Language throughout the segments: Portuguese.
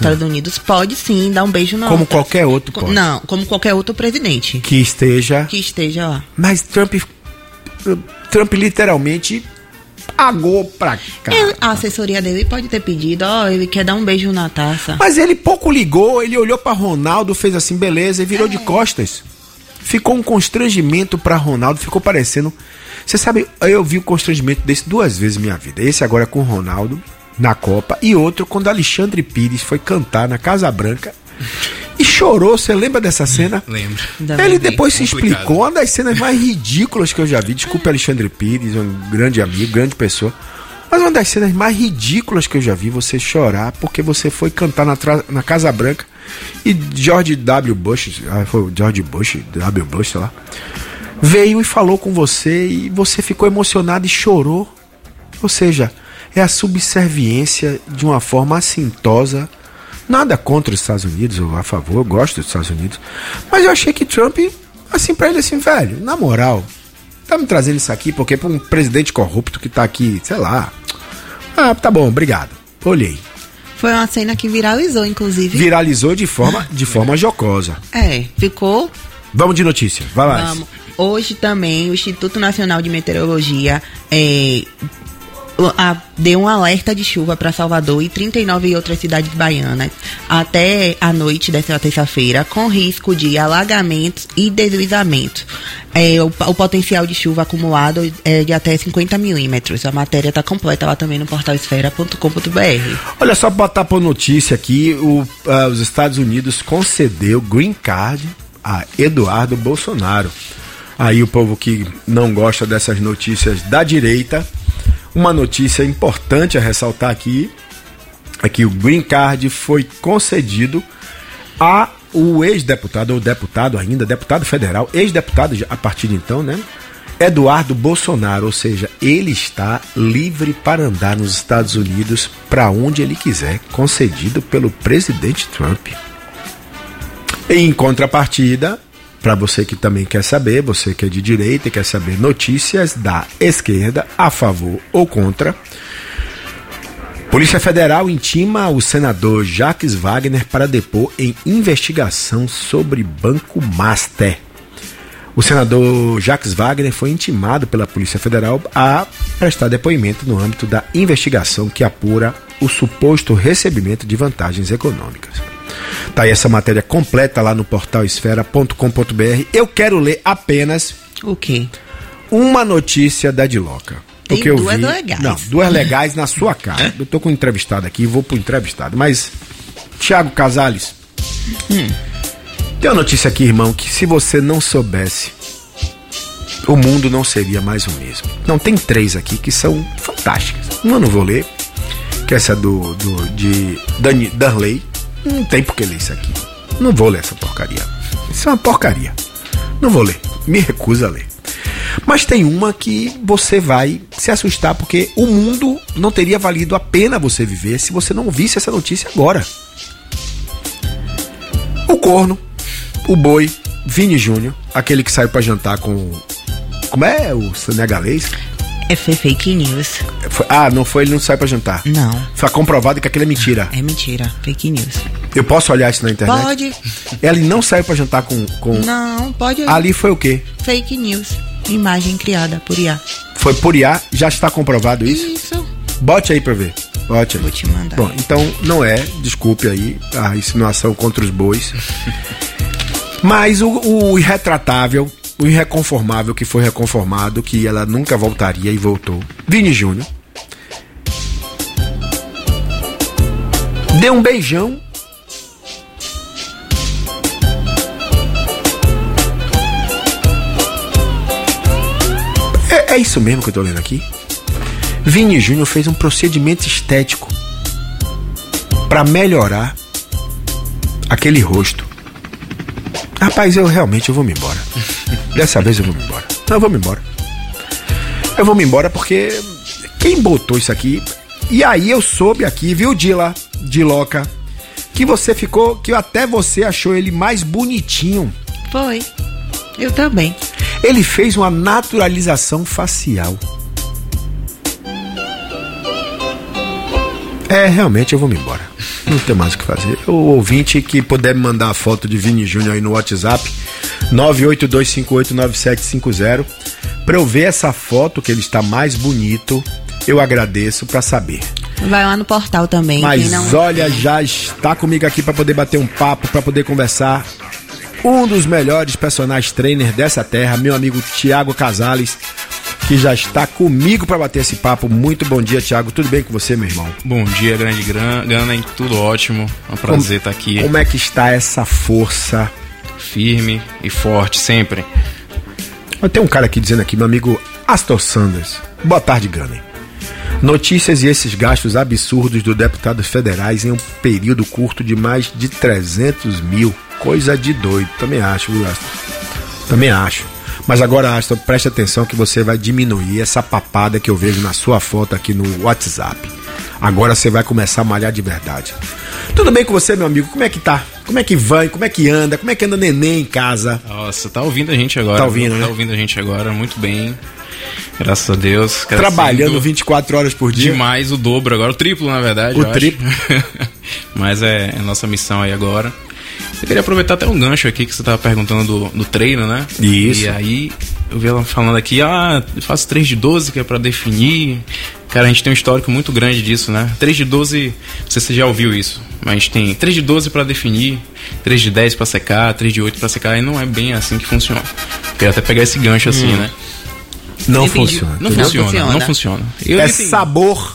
Estados Unidos pode sim dar um beijo na Como qualquer outro pode. Não, como qualquer outro presidente. Que esteja lá. Mas Trump literalmente pagou pra cá. A assessoria dele pode ter pedido, ele quer dar um beijo na taça. Mas ele pouco ligou, ele olhou pra Ronaldo, fez assim, beleza, e virou de costas. Ficou um constrangimento pra Ronaldo, ficou parecendo... Você sabe, eu vi o constrangimento desse 2 vezes na minha vida. Esse agora com o Ronaldo, na Copa, e outro quando Alexandre Pires foi cantar na Casa Branca e chorou. Você lembra dessa cena? Lembro. Ele depois se explicou, uma das cenas mais ridículas que eu já vi. Desculpe, Alexandre Pires, um grande amigo, grande pessoa, mas uma das cenas mais ridículas que eu já vi, você chorar porque você foi cantar na Casa Branca e George W. Bush, foi George Bush, W. Bush, sei lá, veio e falou com você e você ficou emocionado e chorou. Ou seja, é a subserviência de uma forma assintosa. Nada contra os Estados Unidos, ou a favor, eu gosto dos Estados Unidos, mas eu achei que Trump, assim, pra ele, assim, velho, na moral, tá me trazendo isso aqui porque pra um presidente corrupto que tá aqui, sei lá, tá bom, obrigado, olhei. Foi uma cena que viralizou, inclusive. Viralizou de forma jocosa. Ficou... Vamos de notícia, vai lá. Vamos. Hoje também o Instituto Nacional de Meteorologia deu um alerta de chuva para Salvador e 39 outras cidades baianas até a noite dessa terça-feira, com risco de alagamentos e deslizamentos. O potencial de chuva acumulado é de até 50 milímetros. A matéria está completa lá também no portal esfera.com.br. Olha só, botar por notícia aqui, os Estados Unidos concedeu green card a Eduardo Bolsonaro. Aí o povo que não gosta dessas notícias da direita, uma notícia importante a ressaltar aqui é que o green card foi concedido a o ex-deputado, ou deputado ainda, deputado federal, ex-deputado a partir de então, né? Eduardo Bolsonaro, ou seja, ele está livre para andar nos Estados Unidos para onde ele quiser, concedido pelo presidente Trump. Em contrapartida, para você que também quer saber, você que é de direita e quer saber notícias da esquerda, a favor ou contra, Polícia Federal intima o senador Jacques Wagner para depor em investigação sobre Banco Master. O senador Jacques Wagner foi intimado pela Polícia Federal a prestar depoimento no âmbito da investigação que apura o suposto recebimento de vantagens econômicas. Tá aí essa matéria completa lá no portal esfera.com.br. Eu quero ler apenas... O quê? Uma notícia da Diloca. Tem duas legais. Não, 2 legais na sua cara. Eu tô com um entrevistado aqui, vou pro entrevistado. Mas, Thiago Casales, tem uma notícia aqui, irmão, que se você não soubesse, o mundo não seria mais o mesmo. Não, tem 3 aqui que são fantásticas. Uma eu não vou ler, que é essa de Darley. Não tem por que ler isso aqui. Não vou ler essa porcaria. Isso é uma porcaria. Não vou ler. Me recuso a ler. Mas tem uma que você vai se assustar, porque o mundo não teria valido a pena você viver se você não visse essa notícia agora. O corno, o boi, Vini Júnior, aquele que saiu pra jantar com... Como é o senegalês? Foi fake news. Ele não saiu pra jantar. Não. Foi comprovado que aquilo é mentira. É mentira, fake news. Eu posso olhar isso na internet? Pode. Ele não saiu pra jantar com... Não, pode. Ali foi o quê? Fake news. Imagem criada por IA. Foi por IA? Já está comprovado isso? Isso. Bote aí pra ver. Bote aí. Vou te mandar. Bom, então não é, desculpe aí, a insinuação contra os bois. Mas o irretratável, o irreconformável que foi reconformado, que ela nunca voltaria e voltou. Vini Júnior deu um beijão É isso mesmo que eu tô lendo aqui. Vini Júnior fez um procedimento estético para melhorar aquele rosto. Rapaz, eu vou me embora. Dessa vez eu vou me embora. Não, eu vou me embora. Eu vou me embora porque quem botou isso aqui... E aí eu soube aqui, viu, Diloca, que até você achou ele mais bonitinho. Foi. Eu também. Ele fez uma naturalização facial. Realmente eu vou me embora. Não tem mais o que fazer. O ouvinte que puder me mandar a foto de Vini Júnior aí no WhatsApp, 982589750, pra eu ver essa foto que ele está mais bonito, eu agradeço pra saber. Vai lá no portal também. Mas olha, já está comigo aqui pra poder bater um papo, pra poder conversar. Um dos melhores personagens trainer dessa terra, meu amigo Thiago Casales, que já está comigo para bater esse papo. Muito bom dia, Thiago. Tudo bem com você, meu irmão? Bom dia, grande Gana, tudo ótimo. É um prazer estar aqui. Como é que está essa força? Firme e forte, sempre. Tem um cara aqui dizendo aqui, meu amigo Astor Sanders. Boa tarde, Gana. Notícias e esses gastos absurdos dos deputados federais em um período curto de mais de 300 mil. Coisa de doido. Também acho, viu, Astor? Também acho. Mas agora, Astor, preste atenção que você vai diminuir essa papada que eu vejo na sua foto aqui no WhatsApp. Agora você vai começar a malhar de verdade. Tudo bem com você, meu amigo? Como é que tá? Como é que vai? Como é que anda? Como é que anda neném em casa? Nossa, tá ouvindo a gente agora. Tá ouvindo, né? Tá ouvindo a gente agora, muito bem. Graças a Deus. Trabalhando 24 horas por dia. Demais, o dobro agora, o triplo, na verdade. O triplo. Mas é a nossa missão aí agora. Eu queria aproveitar até um gancho aqui que você estava perguntando do treino, né? Isso. E aí eu vi ela falando aqui, eu faço 3 de 12 que é para definir. Cara, a gente tem um histórico muito grande disso, né? 3 de 12, não sei se você já ouviu isso, mas a gente tem 3 de 12 para definir, 3 de 10 para secar, 3 de 8 para secar, e não é bem assim que funciona. Eu queria até pegar esse gancho assim, né? Não funciona. Não funciona. É sabor.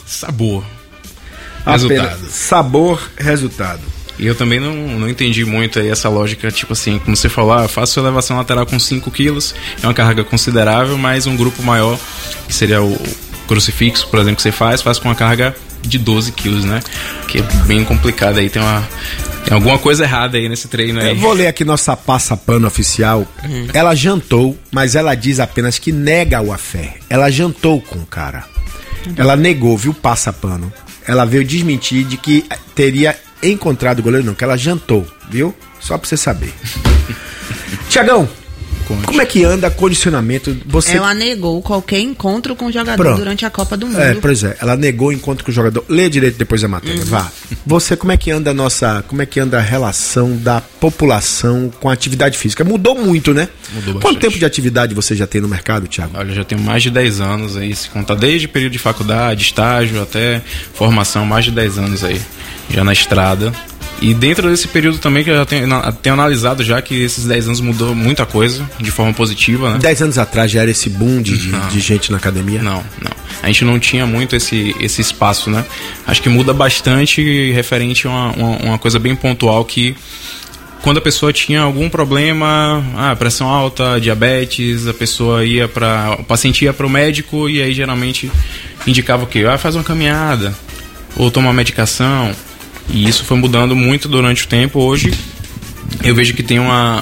Resultado. Sabor, resultado. E eu também não entendi muito aí essa lógica, tipo assim, como você falou, eu faço elevação lateral com 5 quilos, é uma carga considerável, mas um grupo maior, que seria o crucifixo, por exemplo, que você faz com uma carga de 12 quilos, né? Que é bem complicado aí, tem alguma coisa errada aí nesse treino aí. Eu vou ler aqui nossa passa-pano oficial. Ela jantou, mas ela diz apenas que nega o afé. Ela jantou com o cara. Ela negou, viu, passa-pano. Ela veio desmentir de que teria encontrado o goleiro, não, que ela jantou, viu? Só pra você saber. Tiagão, como é que anda condicionamento? Ela negou qualquer encontro com o jogador durante a Copa do Mundo. Pois é, ela negou o encontro com o jogador. Lê direito depois a matéria, vá. Você, como é que anda a relação da população com a atividade física? Mudou muito, né? Mudou bastante. Quanto tempo de atividade você já tem no mercado, Thiago? Olha, eu já tenho mais de 10 anos aí, se contar desde período de faculdade, estágio, até formação, mais de 10 anos aí, já na estrada. E dentro desse período também que eu já tenho analisado já que esses 10 anos mudou muita coisa, de forma positiva, né? 10 anos atrás já era esse boom de gente na academia? Não. A gente não tinha muito esse espaço, né? Acho que muda bastante referente a uma coisa bem pontual que quando a pessoa tinha algum problema, pressão alta, diabetes, o paciente ia para o médico e aí geralmente indicava o quê? Faz uma caminhada ou toma uma medicação. E isso foi mudando muito durante o tempo. Hoje eu vejo que tem uma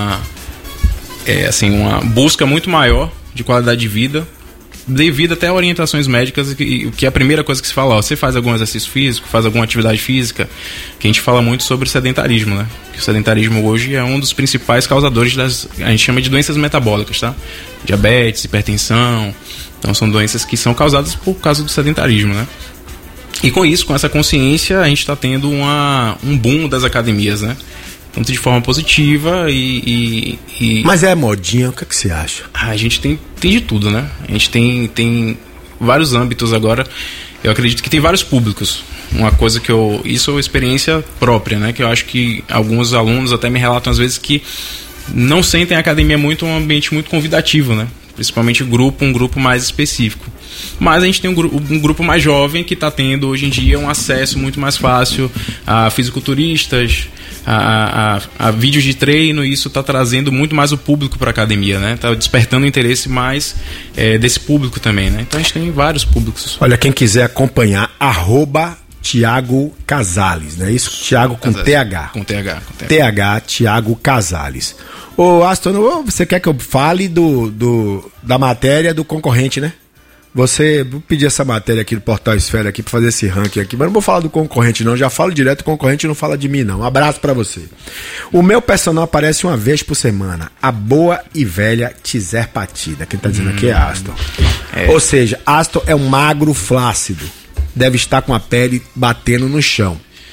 busca muito maior de qualidade de vida, devido até a orientações médicas, que é a primeira coisa que se fala, você faz algum exercício físico, faz alguma atividade física, que a gente fala muito sobre sedentarismo, né? Que o sedentarismo hoje é um dos principais causadores a gente chama de doenças metabólicas, tá? Diabetes, hipertensão, então são doenças que são causadas por causa do sedentarismo, né? E com isso, com essa consciência, a gente está tendo um boom das academias, né? Tanto de forma positiva Mas é modinha, o que você acha? A gente tem de tudo, né? A gente tem vários âmbitos agora. Eu acredito que tem vários públicos. Uma coisa que isso é uma experiência própria, né? Que eu acho que alguns alunos até me relatam às vezes que não sentem a academia um ambiente muito convidativo, né? Principalmente um grupo mais específico. Mas a gente tem um grupo mais jovem que está tendo hoje em dia um acesso muito mais fácil a fisiculturistas, a vídeos de treino, e isso está trazendo muito mais o público para a academia, né? Está despertando o interesse mais desse público também, né? Então a gente tem vários públicos. Olha, quem quiser acompanhar, @Thiago Casales, não é isso? Thiago com TH. Com TH. TH, Thiago Casales. Ô, Aston, você quer que eu fale da matéria do concorrente, né? Vou pedir essa matéria aqui do Portal Esfera aqui pra fazer esse ranking aqui, mas não vou falar do concorrente não, já falo direto, o concorrente não fala de mim não. Um abraço pra você. O meu personal aparece uma vez por semana, a boa e velha Tizerpatida. Quem tá dizendo aqui é Aston. Ou seja, Aston é um magro flácido, deve estar com a pele batendo no chão.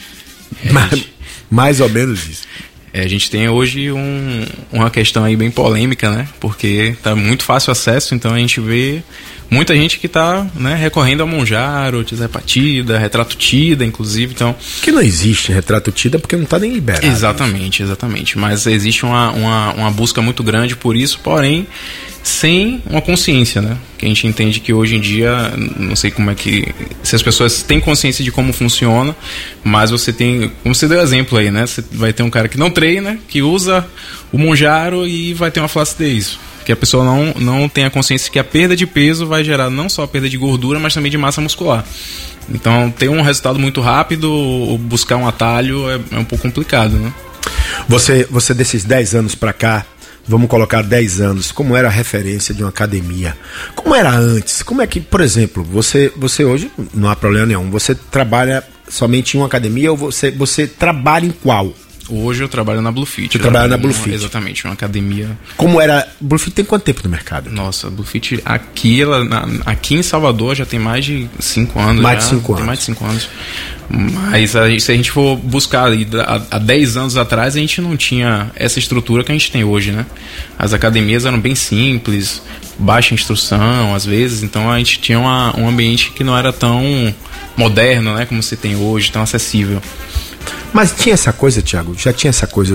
Mais ou menos isso. A gente tem hoje uma questão aí bem polêmica, né? Porque tá muito fácil acesso, então a gente vê muita gente que tá, né, recorrendo a Monjaro, Tirzepatida, Retrato Tida, inclusive, então... Que não existe Retrato Tida porque não tá nem liberado. Exatamente. Mas existe uma busca muito grande por isso, porém, sem uma consciência, né? Que a gente entende que hoje em dia, não sei como é que... Se as pessoas têm consciência de como funciona, mas você tem... Como você deu exemplo aí, né? Você vai ter um cara que não treina, que usa o Monjaro e vai ter uma flacidez. Que a pessoa não tem a consciência que a perda de peso vai gerar não só a perda de gordura, mas também de massa muscular. Então, ter um resultado muito rápido ou buscar um atalho é um pouco complicado, né? Você desses 10 anos pra cá, vamos colocar 10 anos, como era a referência de uma academia? Como era antes? Como é que, por exemplo, você hoje, não há problema nenhum, você trabalha somente em uma academia ou você trabalha em qual? Hoje eu trabalho na Bluefit. Você trabalha na Bluefit? Exatamente, uma academia. Como era? Bluefit tem quanto tempo no mercado? Nossa, a Bluefit aqui em Salvador já tem mais de 5 anos. Mais de 5 anos. Tem mais de 5 anos. Mas se a gente for buscar ali, há 10 anos atrás, a gente não tinha essa estrutura que a gente tem hoje, né? As academias eram bem simples, baixa instrução, às vezes, então a gente tinha um ambiente que não era tão moderno, né? Como você tem hoje, tão acessível. Mas tinha essa coisa, Thiago? Já tinha essa coisa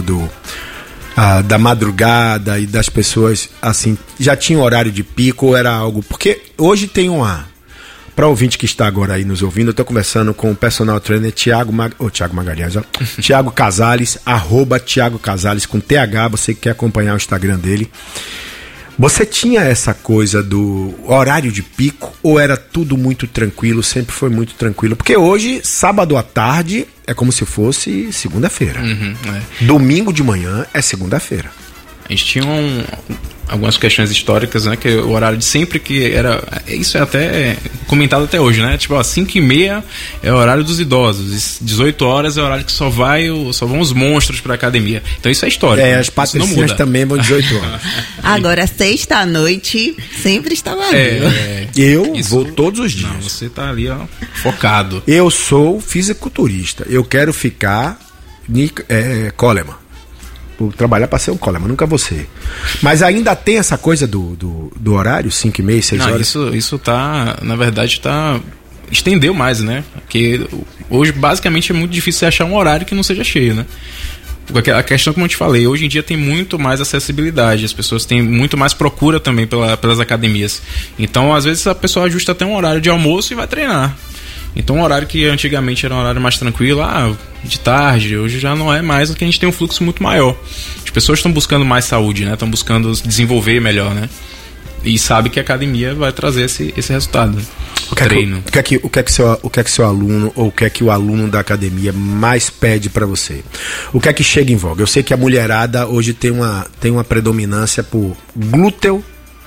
da madrugada e das pessoas, assim, já tinha horário de pico ou era algo... Porque hoje tem para o ouvinte que está agora aí nos ouvindo, eu estou conversando com o personal trainer Thiago Magalhães, Thiago Casales, @Thiago Casales com TH, você que quer acompanhar o Instagram dele. Você tinha essa coisa do horário de pico ou era tudo muito tranquilo, sempre foi muito tranquilo? Porque hoje, sábado à tarde, é como se fosse segunda-feira. Domingo de manhã é segunda-feira. A gente tinha algumas questões históricas, né? Que o horário de sempre que era... Isso é até comentado até hoje, né? Tipo, 5h30 é o horário dos idosos. 18 horas é o horário que só vão os monstros pra academia. Então isso é histórico. As patricinhas também vão 18 horas. Agora, sexta à noite sempre está vazio. Eu vou todos os dias. Não, você tá ali, ó, focado. Eu sou fisiculturista. Eu quero ficar Coleman. Vou trabalhar para ser um Coleman, nunca vou ser. Mas ainda tem essa coisa do horário, 5h30, 6 horas? Isso tá, na verdade, estendeu mais, né? Porque hoje, basicamente, é muito difícil você achar um horário que não seja cheio, né? Porque a questão, como eu te falei, hoje em dia tem muito mais acessibilidade, as pessoas têm muito mais procura também pelas academias. Então, às vezes, a pessoa ajusta até um horário de almoço e vai treinar. Então, um horário que antigamente era um horário mais tranquilo, de tarde, hoje já não é mais, porque a gente tem um fluxo muito maior. As pessoas estão buscando mais saúde, né? Estão buscando desenvolver melhor, né? E sabe que a academia vai trazer esse resultado. Treino. O que é que seu aluno, ou o que é que o aluno da academia mais pede pra você? O que é que chega em voga? Eu sei que a mulherada hoje tem uma predominância por glúteo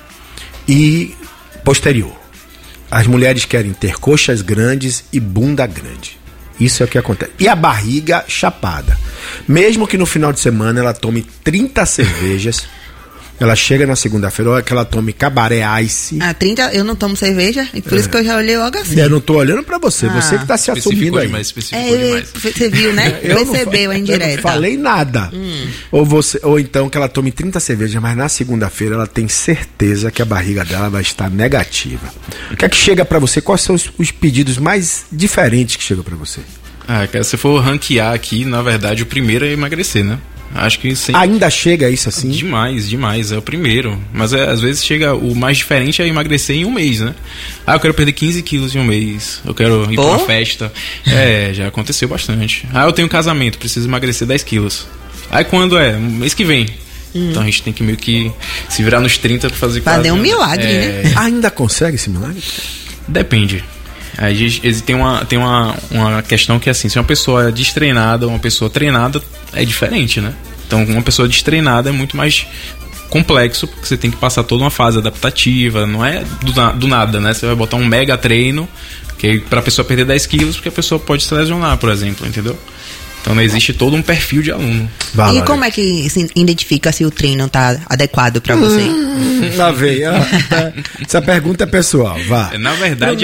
e posterior. As mulheres querem ter coxas grandes e bunda grande. Isso é o que acontece. E a barriga chapada. Mesmo que no final de semana ela tome 30 cervejas, ela chega na segunda-feira, olha que ela tome Cabaré Ice. 30, eu não tomo cerveja, e por isso que eu já olhei logo assim. Eu não tô olhando pra você, você que tá se assumindo aí. Especificou demais. Você viu, né? Percebeu a indireta. Eu não falei nada. Ou então que ela tome 30 cervejas, mas na segunda-feira ela tem certeza que a barriga dela vai estar negativa. O que é que chega pra você? Quais são os pedidos mais diferentes que chegam pra você? Se for ranquear aqui, na verdade, o primeiro é emagrecer, né? Acho que sim. Ainda chega isso assim? Demais, é o primeiro. Mas às vezes chega, o mais diferente é emagrecer em um mês, né? Eu quero perder 15 quilos em um mês, eu quero ir pra uma festa. Já aconteceu bastante. Eu tenho um casamento, preciso emagrecer 10 quilos. Aí quando mês que vem. Então a gente tem que meio que se virar nos 30 pra fazer um milagre, né? Ainda consegue esse milagre? Depende. Aí tem uma questão que é assim, se uma pessoa é destreinada ou uma pessoa treinada, é diferente, né? Então uma pessoa destreinada é muito mais complexo, porque você tem que passar toda uma fase adaptativa, não é do nada, né? Você vai botar um mega treino, que é pra pessoa perder 10 quilos, porque a pessoa pode se lesionar, por exemplo, entendeu? Então não existe todo um perfil de aluno. E como é que se identifica se o treino está adequado para você? Lá vem. Essa pergunta é pessoal, vá. Na verdade,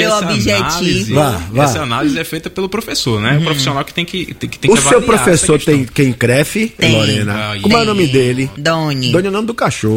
essa análise é feita pelo professor, né? O profissional que tem que o seu professor tem quem crefe, Lorena? Como é o nome dele? Doni. Doni é o nome do cachorro.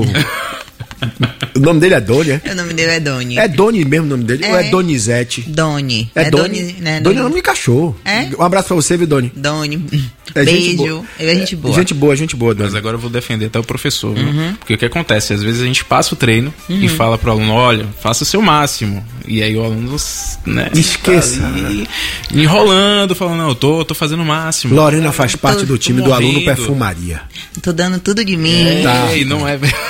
O nome dele é Doni, é? O nome dele é Doni. É Doni mesmo o nome dele? Ou é Donizete? Doni. É Doni, né? Doni é o nome de cachorro. É? Um abraço pra você, viu, Doni? Doni. Beijo. É gente boa. Gente boa, Doni. Mas agora eu vou defender até o professor, né? Porque o que acontece? Às vezes a gente passa o treino e fala pro aluno, olha, faça o seu máximo. E aí o aluno, né? Esqueça. Tá ali, enrolando, falando, não, eu tô fazendo o máximo. Lorena faz parte do time do aluno perfumaria. Tô dando tudo de mim. E não é verdade.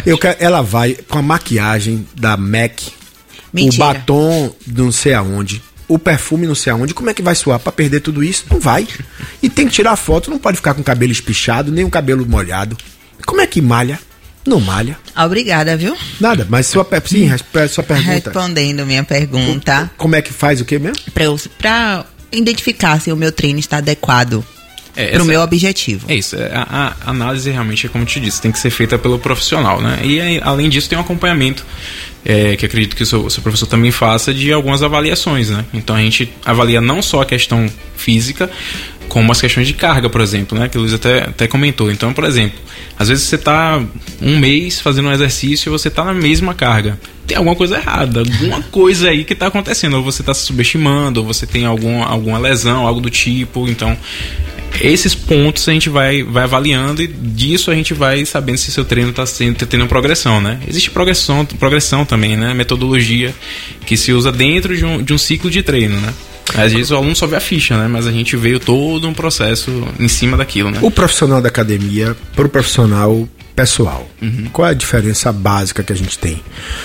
Ela vai com a maquiagem da MAC, Mentira. o batom não sei aonde, o perfume não sei aonde. Como é que vai suar pra perder tudo isso? Não vai. E tem que tirar foto, não pode ficar com o cabelo espichado, nem o cabelo molhado. Como é que malha? Não malha. Obrigada, viu? Nada, mas sua pergunta. Respondendo minha pergunta. Como é que faz o quê mesmo? Pra identificar se o meu treino está adequado pro meu objetivo. É isso, a análise realmente, como eu te disse, tem que ser feita pelo profissional, né? E aí, além disso tem um acompanhamento, que acredito que o seu professor também faça, de algumas avaliações, né? Então a gente avalia não só a questão física, como as questões de carga, por exemplo, né? Que o Luiz até comentou. Então, por exemplo, às vezes você está um mês fazendo um exercício e você está na mesma carga. Tem alguma coisa errada, alguma coisa aí que está acontecendo. Ou você está se subestimando, ou você tem alguma lesão, algo do tipo. Então, esses pontos a gente vai avaliando, e disso a gente vai sabendo se seu treino está tendo progressão, né? Existe progressão também, né? Metodologia que se usa dentro de um ciclo de treino, né? Às vezes o aluno só vê a ficha, né? Mas a gente veio todo um processo em cima daquilo, né? O profissional da academia pro profissional pessoal. Qual é a diferença básica que a gente tem?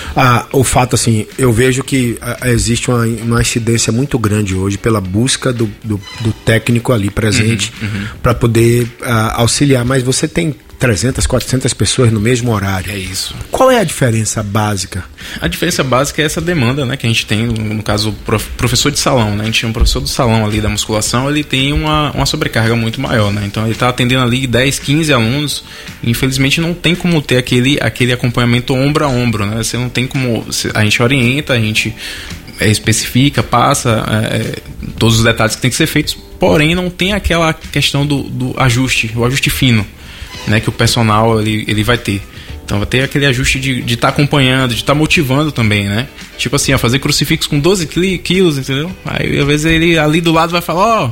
O fato, assim, eu vejo que existe uma incidência muito grande hoje pela busca do técnico ali presente para poder auxiliar, mas você tem 300, 400 pessoas no mesmo horário. É isso. Qual é a diferença básica? A diferença básica é essa demanda, né, que a gente tem, no caso, o professor de salão, né? A gente tem um professor do salão ali da musculação, ele tem uma sobrecarga muito maior, né? Então ele está atendendo ali 10, 15 alunos, e infelizmente não tem como ter aquele acompanhamento ombro a ombro, né? Você não tem como... A gente orienta, a gente especifica, passa todos os detalhes que tem que ser feitos, porém não tem aquela questão do ajuste, o ajuste fino, né, que o personal ele vai ter. Então vai ter aquele ajuste de estar acompanhando, de estar motivando também, né? Tipo assim, fazer crucifixo com 12 quilos, entendeu? Aí às vezes ele ali do lado vai falar,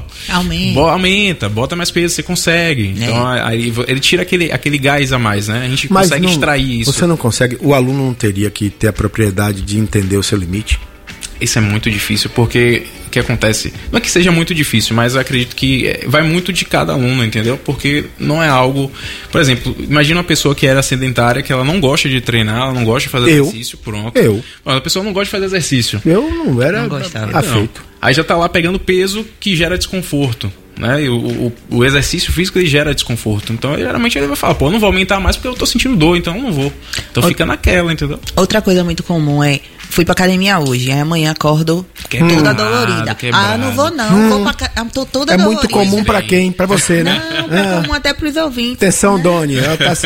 aumenta, bota mais peso, você consegue. Então aí ele tira aquele gás a mais, né? A gente consegue extrair isso. Você não consegue, o aluno não teria que ter a propriedade de entender o seu limite? Isso é muito difícil, porque o que acontece? Não é que seja muito difícil, mas eu acredito que vai muito de cada aluno, entendeu? Porque não é algo... Por exemplo, imagina uma pessoa que era sedentária, que ela não gosta de treinar, ela não gosta de fazer exercício, pronto. A pessoa não gosta de fazer exercício. Eu não era afeito. Aí já tá lá pegando peso que gera desconforto, né? E o exercício físico ele gera desconforto. Então, geralmente ele vai falar, eu não vou aumentar mais porque eu tô sentindo dor, então eu não vou. Então fica naquela, entendeu? Outra coisa muito comum fui pra academia hoje, aí amanhã acordo toda dolorida. Não vou não, vou tô toda dolorida. É muito comum pra quem? Pra você, né? Não, é comum até pros ouvintes. Atenção, Doni,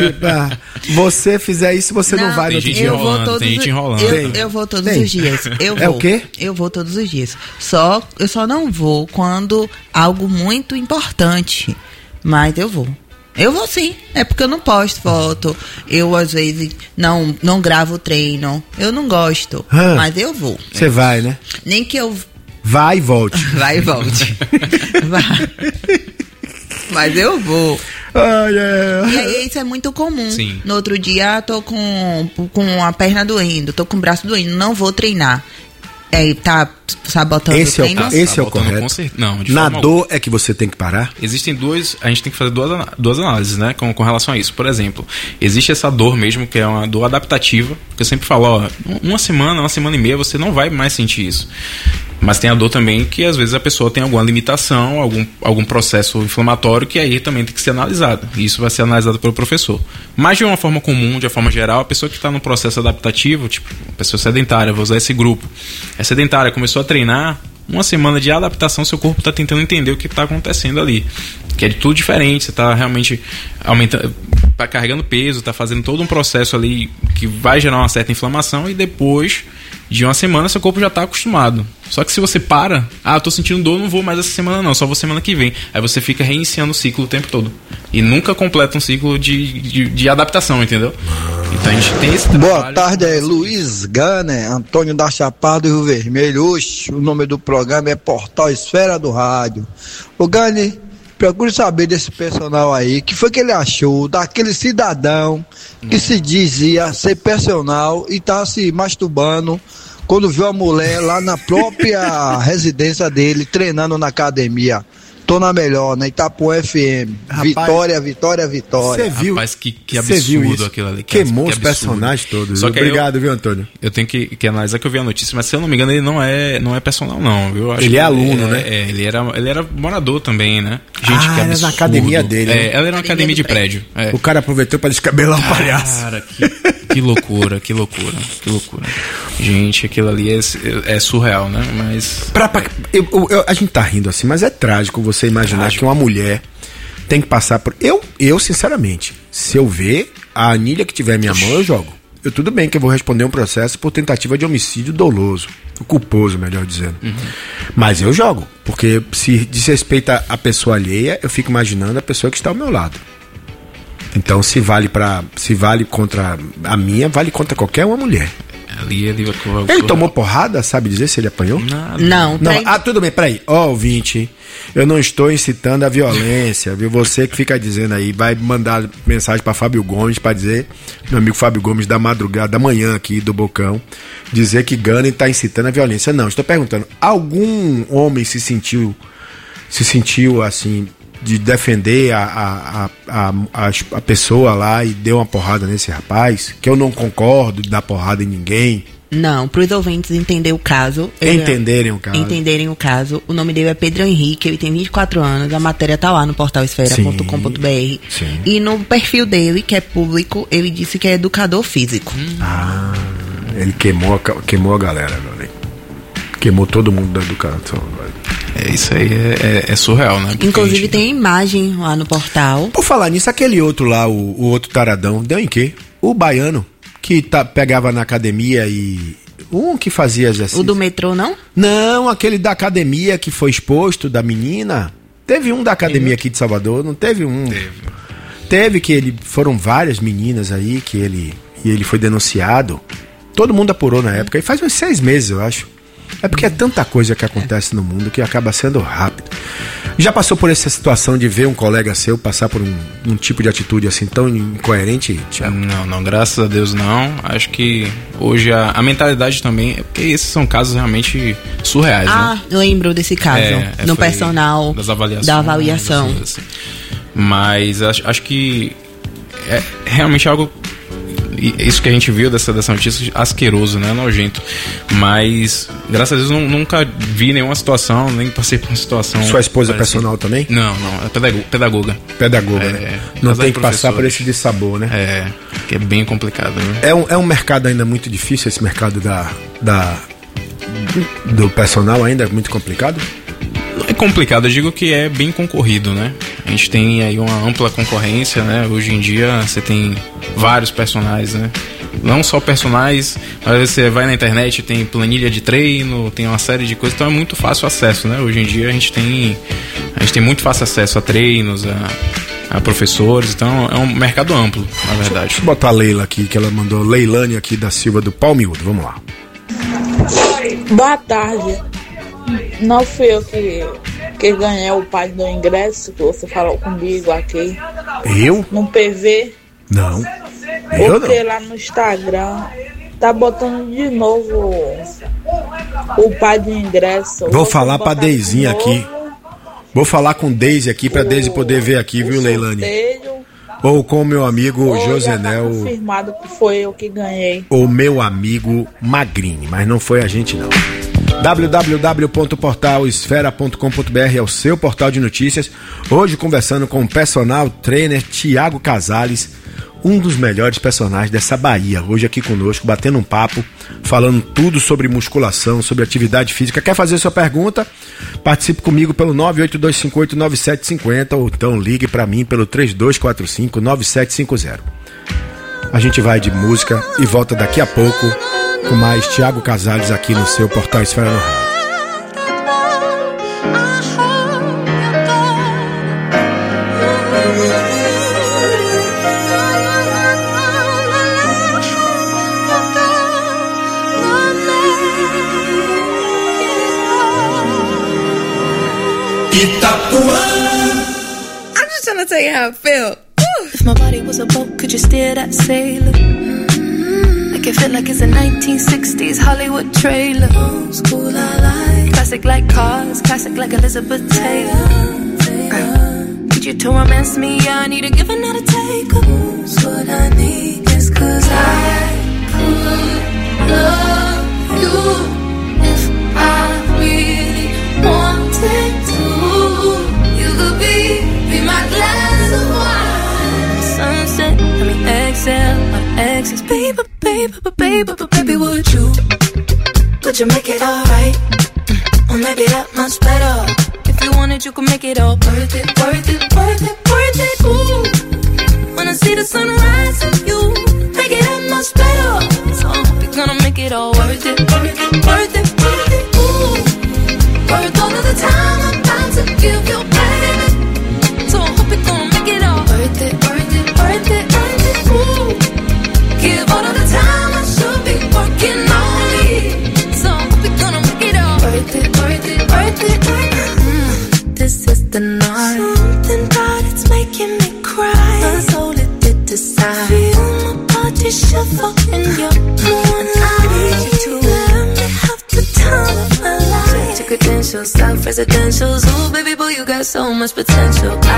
você fizer isso, você não vai. Tem gente enrolando. Eu vou todos os dias. O quê? Eu vou todos os dias. Eu só não vou quando algo muito importante, mas eu vou. Eu vou sim, é porque eu não posto foto, eu às vezes não gravo o treino, eu não gosto, mas eu vou. Você vai, né? Nem que eu... Vai e volte. Vai e volte. Mas eu vou. E aí isso é muito comum. Sim. No outro dia tô com a perna doendo, tô com o braço doendo, não vou treinar. Tá sabotando o treino? Esse é o correto. Na dor é que você tem que parar? Existem a gente tem que fazer duas análises, né, com relação a isso. Por exemplo, existe essa dor mesmo, que é uma dor adaptativa, que eu sempre falo, uma semana e meia você não vai mais sentir isso. Mas tem a dor também que às vezes a pessoa tem alguma limitação, algum processo inflamatório que aí também tem que ser analisado. E isso vai ser analisado pelo professor. Mas de uma forma comum, de uma forma geral, a pessoa que está no processo adaptativo, tipo, a pessoa sedentária, vou usar esse grupo, é sedentária, começou a treinar, uma semana de adaptação, seu corpo está tentando entender o que está acontecendo ali. Que é de tudo diferente, você está realmente aumentando, está carregando peso, está fazendo todo um processo ali que vai gerar uma certa inflamação, e depois de uma semana seu corpo já está acostumado. Só que se você para, eu tô sentindo dor, não vou mais essa semana não, só vou semana que vem. Aí você fica reiniciando o ciclo o tempo todo. E nunca completa um ciclo de adaptação, entendeu? Então a gente tem esse trabalho. Boa tarde, é Luiz Gunner, Antônio da Chapada do Rio Vermelho. Oxe, o nome do programa é Portal Esfera do Rádio. O Gunner, procure saber desse personal aí, que foi que ele achou daquele cidadão que se dizia ser personal e tá se masturbando quando viu a mulher lá na própria residência dele, treinando na academia. Tô na melhor, na Itapuã FM. Rapaz, Vitória. Você viu? Rapaz, que absurdo aquilo ali. Queimou os personagens todos. Só que obrigado, viu, Antônio? Eu tenho que analisar, que eu vi a notícia, mas se eu não me engano, ele não é personal, não, viu? Ele é aluno, né? Ele era morador também, né? Gente, que absurdo. Era na academia dele. Ela era uma academia de prédio. O cara aproveitou pra descabelar o palhaço. Cara, que loucura. Gente, aquilo ali é surreal, né? Mas... a gente tá rindo assim, mas é trágico você imaginar que uma mulher tem que passar por... Eu, sinceramente, se eu ver a anilha que tiver em minha mão, eu jogo. Tudo bem que eu vou responder um processo por tentativa de homicídio doloso. Culposo, melhor dizendo. Mas eu jogo. Porque se desrespeita a pessoa alheia, eu fico imaginando a pessoa que está ao meu lado. Então, se vale contra a minha, vale contra qualquer uma mulher. Ele tomou porrada, sabe dizer se ele apanhou? Não. Tudo bem, peraí. Ouvinte, eu não estou incitando a violência, viu? Você que fica dizendo aí, vai mandar mensagem para Fábio Gomes, para dizer, meu amigo Fábio Gomes da madrugada, da manhã aqui do Bocão, dizer que Gunner está incitando a violência. Não, estou perguntando, algum homem se sentiu assim, de defender a pessoa lá e deu uma porrada nesse rapaz, que eu não concordo de dar porrada em ninguém? Não, para os ouvintes entenderem o caso. Entenderem o caso. O nome dele é Pedro Henrique, ele tem 24 anos, a matéria tá lá no portal esfera.com.br. E no perfil dele, que é público, ele disse que é educador físico. Ele queimou a galera, velho. Queimou todo mundo da educação, velho. Isso aí é surreal, né? Porque inclusive tem imagem lá no portal. Por falar nisso, aquele outro lá, o outro taradão, deu em quê? O baiano, que pegava na academia e... Um que fazia exercício. O do metrô, não? Não, aquele da academia que foi exposto, da menina. Teve um da academia aqui de Salvador, não teve um? Teve que foram várias meninas aí que ele foi denunciado. Todo mundo apurou na época, e faz uns 6 meses, eu acho. É porque é tanta coisa que acontece no mundo que acaba sendo rápido. Já passou por essa situação de ver um colega seu passar por um tipo de atitude assim tão incoerente, Thiago? Não, graças a Deus não. Acho que hoje a mentalidade também, é porque esses são casos realmente surreais, né? Lembro desse caso, no personal da avaliação. Assim. Mas acho que é realmente algo... Isso que a gente viu dessa notícia, asqueroso, né? Nojento. Mas, graças a Deus, nunca vi nenhuma situação, nem passei por uma situação. Sua esposa é personal também? Não, é pedagoga. Né? Não tem que passar por esse dissabor, né? Que é bem complicado, né? É um mercado ainda muito difícil, esse mercado do personal ainda é muito complicado? É complicado, eu digo que é bem concorrido, né? A gente tem aí uma ampla concorrência, né? Hoje em dia você tem vários personagens, né? Não só personagens, mas você vai na internet, tem planilha de treino, tem uma série de coisas, então é muito fácil o acesso, né? Hoje em dia a gente tem muito fácil acesso a treinos, a professores, então é um mercado amplo, na verdade. Deixa eu botar a Leila aqui, que ela mandou, Leilane aqui da Silva do Palmiúdo, vamos lá. Boa tarde. Não fui eu que ganhei o pai do ingresso que você falou comigo aqui. Eu? No PV. Não. Porque lá no Instagram tá botando de novo o pai do ingresso. Vou falar pra Deizinha aqui. Vou falar com Deise aqui pra Deise poder ver aqui, viu, Leilane? Ou com o meu amigo Josenel. Tá confirmado que foi eu que ganhei. O meu amigo Magrini, mas não foi a gente não. www.portalesfera.com.br é o seu portal de notícias. Hoje conversando com o personal trainer Thiago Casales, um dos melhores personagens dessa Bahia, hoje aqui conosco, batendo um papo, falando tudo sobre musculação, sobre atividade física. Quer fazer sua pergunta? Participe comigo pelo 982589750 ou então ligue para mim pelo 3245-9750. A gente vai de música e volta daqui a pouco com mais Thiago Casales aqui no seu Portal Esfera no Rádio. I'm just trying to tell you how I feel. If my body was a boat, could you steer that sailor? Make it feel like it's a 1960s Hollywood trailer. Old school I like. Classic like cars, classic like Elizabeth Taylor. Need you to romance me, I need a give and not a take. That's what I need, is cause I could love you if I really wanted to. You could be my glass of wine. Sunset, let me exhale my exes. Baby, baby, would you make it alright? Or maybe that much better. If you wanted, you could make it all worth it, worth it, worth it, worth it. Ooh, when I see the sunrise and you make it that much better. So I hope you're gonna make it all worth it, worth it, worth it, worth it. Ooh, worth all of the time I'm about to give you, baby. So I hope you're gonna make it all worth it, worth it, worth it, worth it. Ooh, give all of the time I should be working on me. So I hope you're gonna make it all worth it, worth it, worth it, worth it. This is the night. Something about it's making me cry. My soul it did decide. Feel my body shiver in your moonlight. I need you to let me have the time of my life. Check your credentials, self-residentials. Ooh, baby boy, you got so much potential. I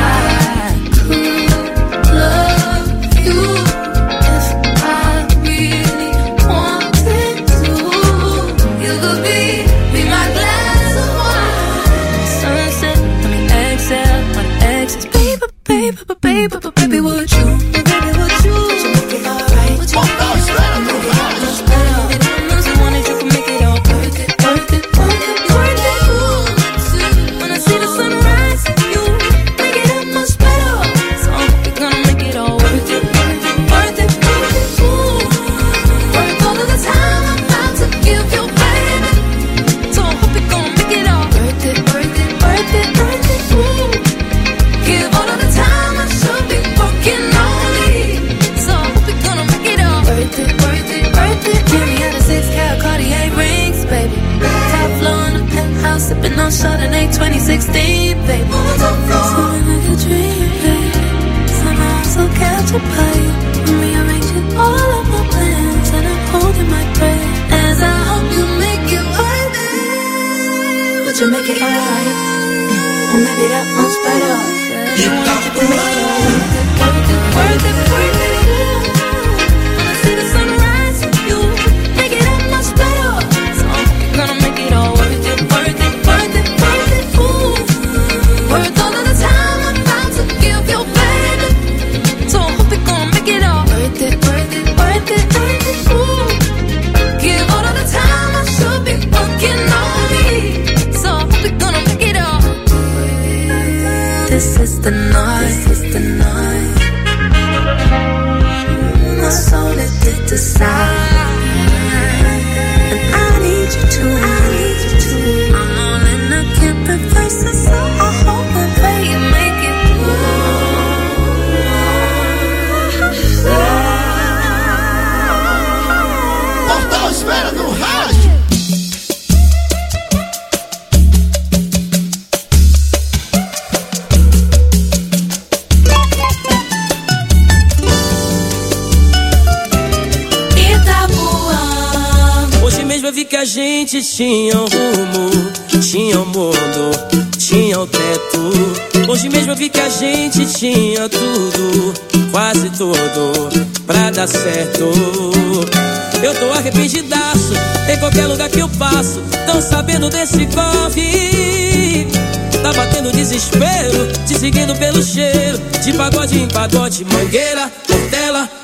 could love you if I really wanted to. You could be my glass of wine. Sunset, let me exhale my exes. Baby, baby, would you? Baby, would you make it alright? Would you make it much better? If you wanted, you could make it all worth it, worth it, worth it, worth it. Ooh, when I see the sunrise, you make it that much better. So I hope you're gonna make it all worth it, worth it, worth it, worth it. Ooh, worth all of the time I'm about to give you, baby. So I hope you're gonna make it all worth it, worth it, worth it, worth it. Ooh, give all of the time I should be working on me. So I hope you're gonna make it all worth it, worth it, worth it. Jimmy had a 6-carat Cartier rings, baby. Top floor in the penthouse, sipping on Chardonnay 2016, baby. Something like a dream, baby. Somehow I'm so captured by you. I'm rearranging all of my plans and I'm holding my breath as I hope you make it worth it. Would you make it alright? Or maybe that much better. You want to do it all. Worth it, worth it, worth it. When I see the sunrise, you make it that much better. So I hope you're gonna make it all worth it, worth it, worth it, worth it. Ooh, worth all of the time I'm about to give you, baby. So I hope you're gonna make it all worth it, worth it, worth it, worth it. Ooh, give all of the time I should be working on me. So I hope you're gonna make it all. This is the night, this is the night. My soul it did decide. And I need you to, I need you to. I'm all in, I can't reverse it. So I hope and pray you make it Portal Esfera no Rádio. Eu vi que a gente tinha um rumo, tinha um mundo, tinha um teto. Hoje mesmo eu vi que a gente tinha tudo, quase tudo, pra dar certo. Eu tô arrependidaço, em qualquer lugar que eu passo, tão sabendo desse corre. Tá batendo desespero, te seguindo pelo cheiro, de pagode em pagode, Mangueira, Portela,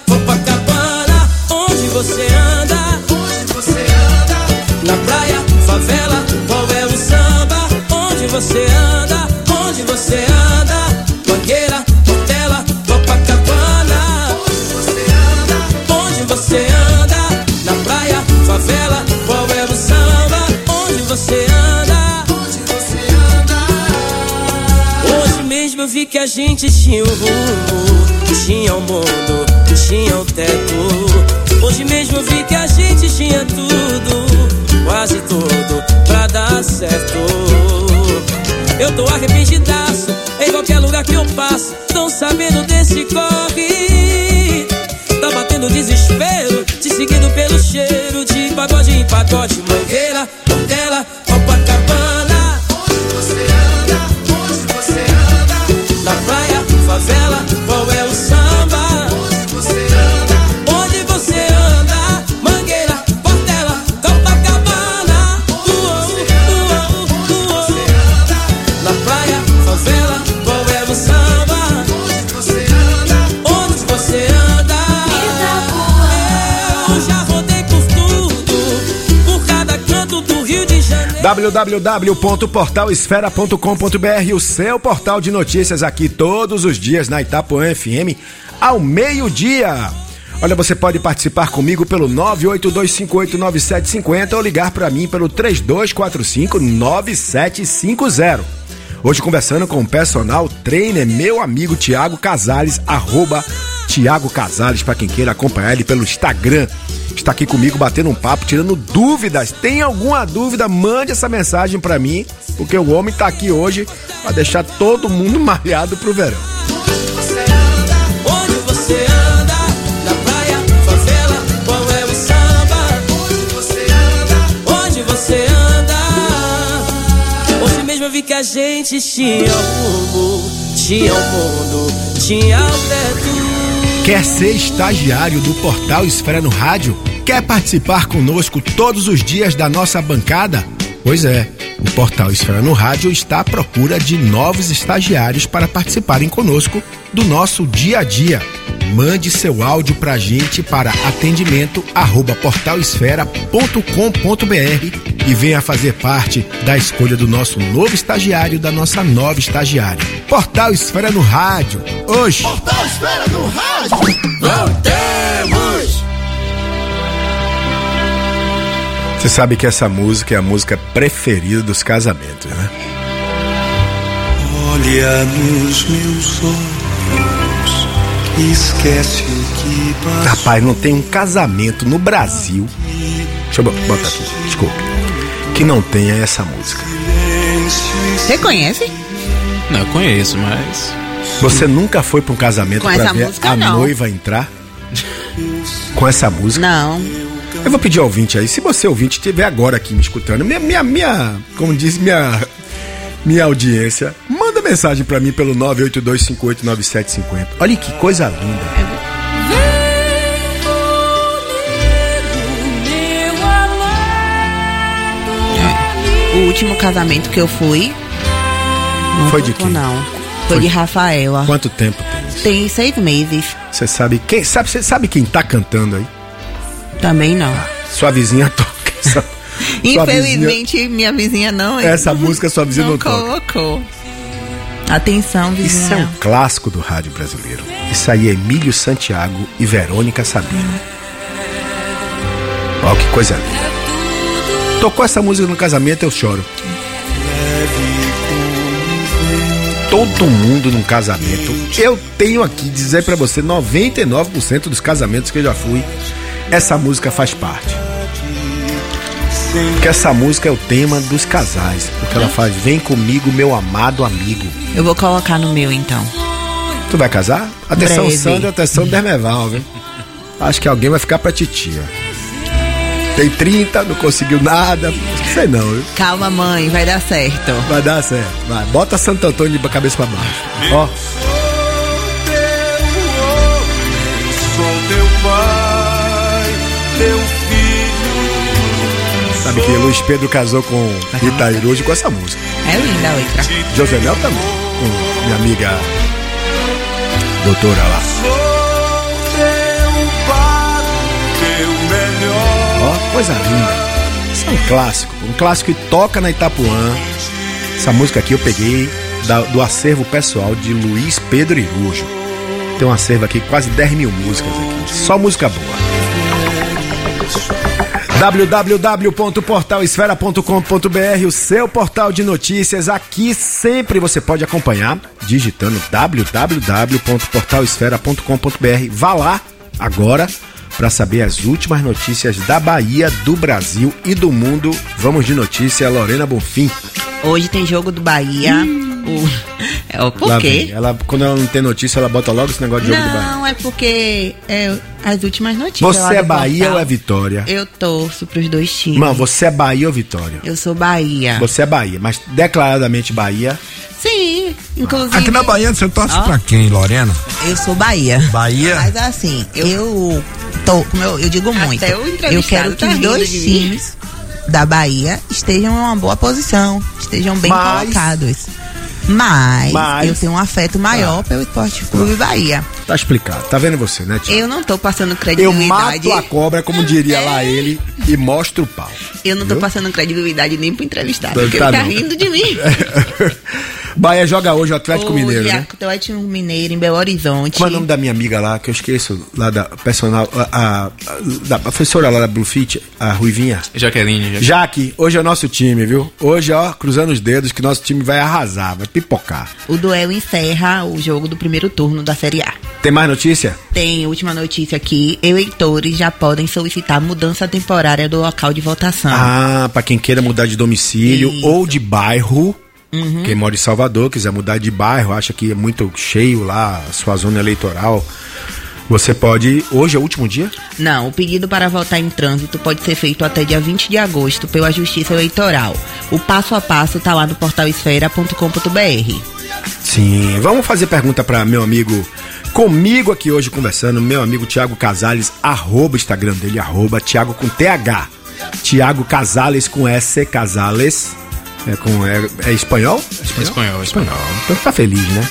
você anda? Onde você anda? Na praia, favela, qual é o samba? Onde você anda? Onde você anda? Mangueira, Portela, Copacabana. Onde você anda? Onde você anda? Na praia, favela, qual é o samba? Onde você anda? Onde você anda? Hoje mesmo eu vi que a gente tinha um rumo, tinha um mundo, tinha um teto. Hoje mesmo eu vi que a gente tinha tudo, quase tudo, pra dar certo. Eu tô arrependidaço, em qualquer lugar que eu passo, tão sabendo desse corre. Tá batendo desespero, te seguindo pelo cheiro de pagode em pagode. Mangueira, Portela, Copacabana. Onde você anda? Onde você anda? Na praia, favela, qual é o samba? Onde você anda? Onde você anda? Mangueira, Portela, Copacabana. Na praia, favela, qual é o samba? Onde você anda? Onde você anda? Eu já rodei por tudo, por cada canto do Rio de Janeiro. www.portalesfera.com.br, o seu portal de notícias aqui todos os dias na Itapuã FM ao meio-dia. Olha, você pode participar comigo pelo 982589750 ou ligar para mim pelo 32459750. Hoje conversando com o personal trainer, meu amigo Thiago Casales, @Thiago Casales, para quem queira acompanhar ele pelo Instagram. Está aqui comigo batendo um papo, tirando dúvidas. Tem alguma dúvida? Mande essa mensagem para mim, porque o homem tá aqui hoje para deixar todo mundo malhado pro verão. Onde você anda? Na praia, favela, qual é o samba? Onde você anda? Onde você anda? Hoje mesmo eu vi que a gente tinha rumo, tinha o mundo, tinha o teto. Quer ser estagiário do Portal Esfera no Rádio? Quer participar conosco todos os dias da nossa bancada? Pois é, o Portal Esfera no Rádio está à procura de novos estagiários para participarem conosco do nosso dia a dia. Mande seu áudio pra gente para atendimento@portalesfera.com.br e venha fazer parte da escolha do nosso novo estagiário, da nossa nova estagiária. Portal Esfera no Rádio, hoje. Portal Esfera no Rádio. Voltemos! Você sabe que essa música é a música preferida dos casamentos, né? Olha nos meus olhos, esquece o que passou. Rapaz, não tem um casamento no Brasil, deixa eu botar aqui, desculpe, que não tenha essa música. Você conhece? Não, eu conheço, mas... Você nunca foi para um casamento Com pra essa ver música, a não. noiva entrar? Com essa música? Não. Eu vou pedir ao ouvinte aí, se você ouvinte estiver agora aqui me escutando, como diz minha audiência, manda mensagem pra mim pelo 982589750. Olha que coisa linda. O último casamento que eu fui... Não Foi de tocou, quem? não. Foi de Rafaela. Quanto tempo tem? Tem 6 meses. Você sabe quem? Você sabe quem tá cantando aí? Também não. Sua vizinha toca essa. Infelizmente, minha vizinha não. Essa música sua vizinha não toca. Colocou. Atenção, vizinha. Isso é um clássico do rádio brasileiro. Isso aí é Emílio Santiago e Verônica Sabino. Olha que coisa linda. Tocou essa música no casamento, eu choro. Todo mundo num casamento. Eu tenho aqui dizer pra você, 99% dos casamentos que eu já fui, essa música faz parte. Porque essa música é o tema dos casais. Porque ela faz, vem comigo, meu amado amigo. Eu vou colocar no meu, então. Tu vai casar? Atenção, Breve. Sandra, atenção, Dermeval, viu? Acho que alguém vai ficar pra titia. Tem 30, não conseguiu nada. Sei não, viu? Calma, mãe, vai dar certo. Vai dar certo. Vai. Bota Santo Antônio de cabeça pra baixo. Ó. Sou teu pai, teu filho. Sabe que Luiz Pedro casou com Itaíru hoje com essa música. É linda a letra. Josenel também. Com minha amiga doutora lá. Sou teu pai, teu coisa linda. Isso é um clássico que toca na Itapuã. Essa música aqui eu peguei do acervo pessoal de Luiz Pedro Irujo. Tem um acervo aqui, quase 10 mil músicas aqui, só música boa. www.portalesfera.com.br, o seu portal de notícias. Aqui sempre você pode acompanhar digitando www.portalesfera.com.br. Vá lá agora para saber as últimas notícias da Bahia, do Brasil e do mundo. Vamos de notícia, Lorena Bonfim. Hoje tem jogo do Bahia. Por quê? Quando ela não tem notícia, ela bota logo esse negócio de jogo do Bahia. Não, é porque as últimas notícias. Você é Bahia ou é Vitória? Eu torço pros dois times. Não, você é Bahia ou Vitória? Eu sou Bahia. Você é Bahia, mas declaradamente Bahia? Sim, inclusive. Aqui na Bahia você torce pra quem, Lorena? Eu sou Bahia. Bahia? Mas assim, eu digo muito. Eu quero que os dois times da Bahia estejam em uma boa posição, estejam bem colocados. Mas eu tenho um afeto maior pelo Esporte Clube Bahia. Tá explicado. Tá vendo você, né, Tiago? Eu não tô passando credibilidade. Eu mato a cobra, como diria lá ele, e mostro o pau. Eu não tô passando credibilidade nem pro entrevistado, porque ele tá rindo de mim. Bahia joga hoje o Atlético Mineiro, né? Atlético Mineiro em Belo Horizonte. Qual é o nome da minha amiga lá, que eu esqueço, lá da personal, da professora lá da Bluefit, a Ruivinha? Jaqueline. Jaque, hoje é o nosso time, viu? Hoje, ó, cruzando os dedos que nosso time vai arrasar, vai pipocar. O duelo encerra o jogo do primeiro turno da Série A. Tem mais notícia? Tem, última notícia aqui. Eleitores já podem solicitar mudança temporária do local de votação. Ah, pra quem queira mudar de domicílio ou de bairro. Quem mora em Salvador, quiser mudar de bairro, acha que é muito cheio lá a sua zona eleitoral, você pode... Hoje é o último dia? Não, o pedido para votar em trânsito pode ser feito até dia 20 de agosto pela Justiça Eleitoral. O passo a passo está lá no portalesfera.com.br. Sim, vamos fazer pergunta para meu amigo, comigo aqui hoje conversando, meu amigo Thiago Casales, @ Instagram dele, @ Thiago com TH, Thiago Casales com S, Casales. É espanhol? Espanhol. Então tá feliz, né?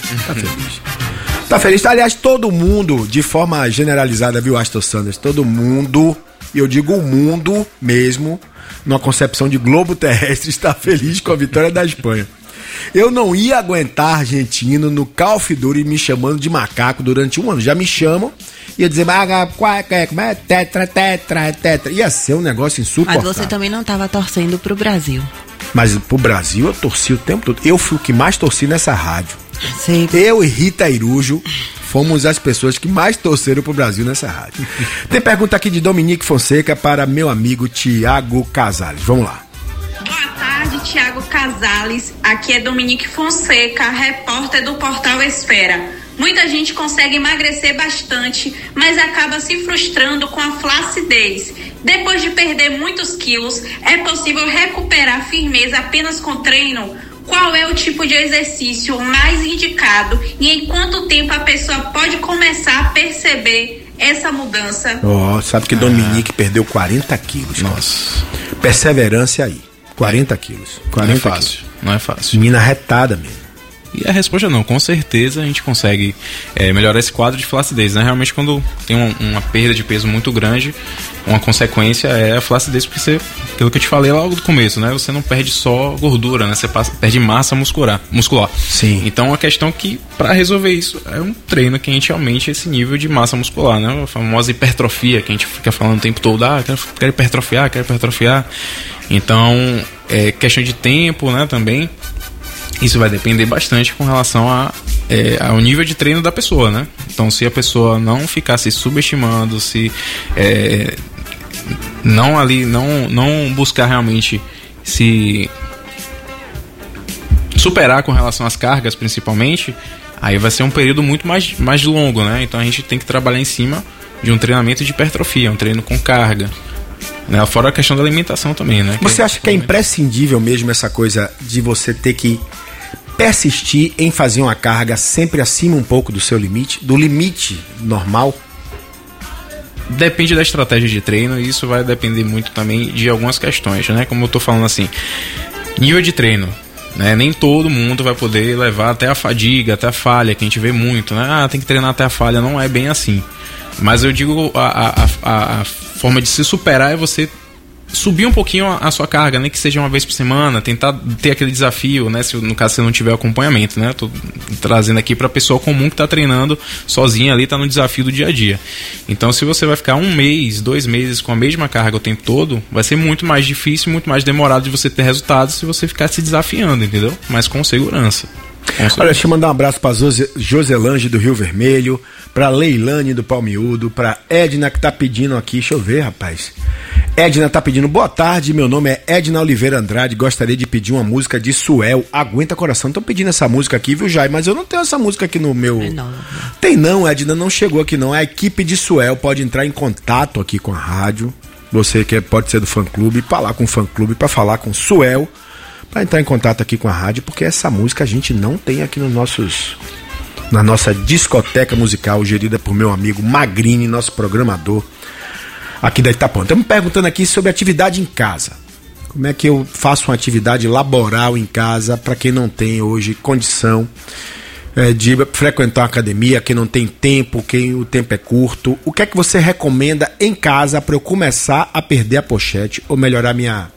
Tá feliz. Aliás, todo mundo, de forma generalizada, viu, Astor Sanders? Todo mundo, e eu digo o mundo mesmo, numa concepção de globo terrestre, está feliz com a vitória da Espanha. Eu não ia aguentar argentino no Call of Duty me chamando de macaco durante um ano. Já me chamam. Ia dizer, como é? Tetra. Ia ser um negócio insuportável. Mas você também não estava torcendo pro Brasil. Mas pro Brasil eu torci o tempo todo. Eu fui o que mais torci nessa rádio. Sim. Eu e Rita Irujo fomos as pessoas que mais torceram pro Brasil nessa rádio. Tem pergunta aqui de Dominique Fonseca para meu amigo Thiago Casales. Vamos lá. Boa tarde, Thiago Casales. Aqui é Dominique Fonseca, repórter do Portal Esfera. Muita gente consegue emagrecer bastante, mas acaba se frustrando com a flacidez. Depois de perder muitos quilos, é possível recuperar firmeza apenas com treino? Qual é o tipo de exercício mais indicado e em quanto tempo a pessoa pode começar a perceber essa mudança? Sabe que Dominique perdeu 40 quilos. Nossa. Perseverança aí. 40 quilos. 40 não é fácil. Quilos. Não é fácil. Menina retada mesmo. E a resposta não, com certeza a gente consegue melhorar esse quadro de flacidez, né? Realmente quando tem uma perda de peso muito grande, uma consequência é a flacidez, porque você, pelo que eu te falei logo do começo, né? Você não perde só gordura, né? Você perde massa muscular. Sim. Então a questão que, para resolver isso, é um treino que a gente aumente esse nível de massa muscular, né? A famosa hipertrofia, que a gente fica falando o tempo todo, quero hipertrofiar. Então, é questão de tempo, né, também. Isso vai depender bastante com relação ao nível de treino da pessoa, né? Então, se a pessoa não ficar se subestimando, se não buscar realmente se superar com relação às cargas, principalmente, aí vai ser um período muito mais longo, né? Então, a gente tem que trabalhar em cima de um treinamento de hipertrofia, um treino com carga. Né? Fora a questão da alimentação também, né? Você acha que é imprescindível mesmo essa coisa de você ter que persistir em fazer uma carga sempre acima um pouco do seu limite, do limite normal? Depende da estratégia de treino e isso vai depender muito também de algumas questões, né? Como eu tô falando assim, nível de treino, né? Nem todo mundo vai poder levar até a fadiga, até a falha, que a gente vê muito, né? Tem que treinar até a falha, não é bem assim. Mas eu digo, a forma de se superar é você subir um pouquinho a sua carga, nem que seja uma vez por semana, tentar ter aquele desafio, né? Se no caso você não tiver acompanhamento, né? Tô trazendo aqui pra pessoa comum que tá treinando sozinha ali, tá no desafio do dia a dia. Então, se você vai ficar 1 mês, 2 meses com a mesma carga o tempo todo, vai ser muito mais difícil, muito mais demorado de você ter resultados se você ficar se desafiando, entendeu? Mas com segurança. Olha, deixa eu mandar um abraço pra Joselange do Rio Vermelho, pra Leilane do Palmiúdo, pra Edna que tá pedindo aqui, deixa eu ver, rapaz. Edna tá pedindo, boa tarde, meu nome é Edna Oliveira Andrade, gostaria de pedir uma música de Suel, Aguenta Coração. Estão pedindo essa música aqui, viu, Jai? Mas eu não tenho essa música aqui no meu... Tem não, Edna, não chegou aqui não. A equipe de Suel pode entrar em contato aqui com a rádio, você que pode ser do fã-clube, falar com o fã-clube, pra falar com Suel, para entrar em contato aqui com a rádio, porque essa música a gente não tem aqui na nossa discoteca musical, gerida por meu amigo Magrini, nosso programador aqui da Itapuã. Estamos me perguntando aqui sobre atividade em casa. Como é que eu faço uma atividade laboral em casa para quem não tem hoje condição de frequentar uma academia, quem não tem tempo, quem o tempo é curto. O que é que você recomenda em casa para eu começar a perder a pochete ou melhorar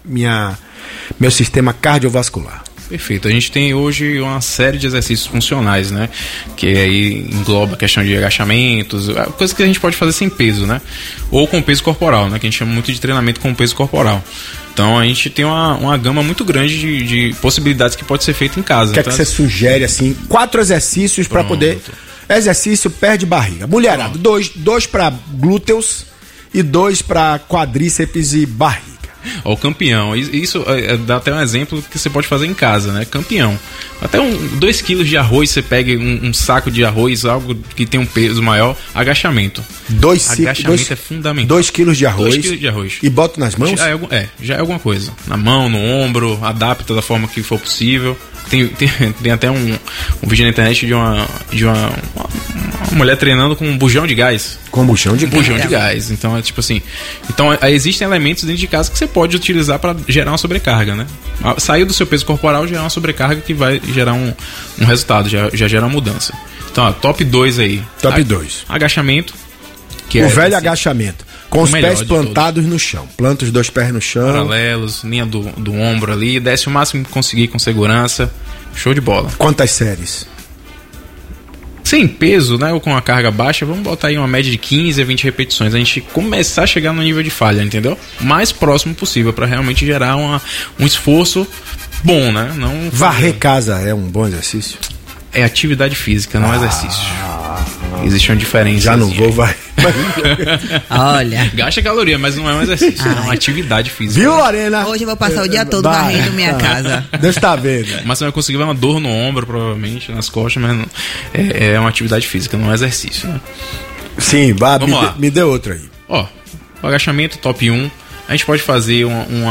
meu sistema cardiovascular? Perfeito. A gente tem hoje uma série de exercícios funcionais, né? Que aí engloba a questão de agachamentos, coisas que a gente pode fazer sem peso, né? Ou com peso corporal, né? Que a gente chama muito de treinamento com peso corporal. Então a gente tem uma gama muito grande de possibilidades que pode ser feito em casa. O que é que você sugere, assim, 4 exercícios para poder... Exercício perde barriga. Mulherada, 2 para glúteos e 2 para quadríceps e barriga. Ó, o campeão, isso dá até um exemplo que você pode fazer em casa, né? Campeão. Até 2 quilos de arroz, você pega um saco de arroz, algo que tem um peso maior, agachamento. Agachamento é fundamental. 2 quilos de arroz. 2 quilos de arroz. E bota nas mãos? Já é alguma coisa. Na mão, no ombro, adapta da forma que for possível. Tem até um vídeo na internet de uma mulher treinando com um bujão de gás. Com bujão de gás? Bujão de gás. Então é tipo assim. Então existem elementos dentro de casa que você pode utilizar para gerar uma sobrecarga, né? Sair do seu peso corporal, gerar uma sobrecarga que vai gerar um resultado, já gera uma mudança. Então, ó, top 2 aí. Top 2. Agachamento. Que velho agachamento. Com os pés plantados no chão. Planta os 2 pés no chão. Paralelos, linha do ombro ali. Desce o máximo que conseguir com segurança. Show de bola. Quantas séries? Sem peso, né? Ou com a carga baixa, vamos botar aí uma média de 15 a 20 repetições. A gente começar a chegar no nível de falha, entendeu? O mais próximo possível para realmente gerar um esforço bom, né? Não varrer casa é um bom exercício? É atividade física, não exercício. Existe uma diferença. Já não vou, vai. Olha. Gasta caloria, mas não é um exercício. É uma atividade física. Viu, Lorena? Hoje eu vou passar o dia todo varrendo minha casa. Deus tá vendo. Mas você vai conseguir ver uma dor no ombro, provavelmente, nas costas, mas não, é uma atividade física, não é exercício, né? Sim, me dê outra aí. Ó, o agachamento top 1. A gente pode fazer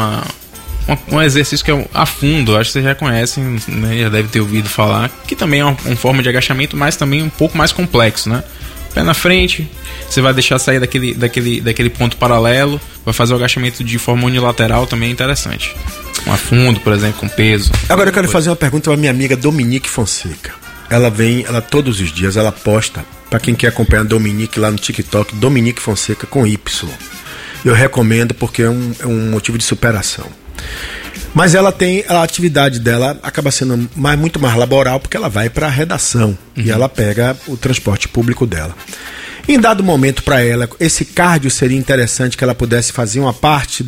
um exercício que é a fundo, acho que vocês já conhecem, né? Já deve ter ouvido falar, que também é uma forma de agachamento, mas também um pouco mais complexo, né? Pé na frente, você vai deixar sair daquele ponto paralelo, vai fazer o agachamento de forma unilateral, também é interessante. Um afundo, por exemplo, com peso. Agora eu quero fazer uma pergunta para minha amiga Dominique Fonseca. Ela todos os dias, ela posta, para quem quer acompanhar a Dominique lá no TikTok, Dominique Fonseca com Y. Eu recomendo porque é um motivo de superação. Mas a atividade dela acaba sendo muito mais laboral, porque ela vai para a redação e ela pega o transporte público dela. Em dado momento para ela, esse cardio seria interessante que ela pudesse fazer uma parte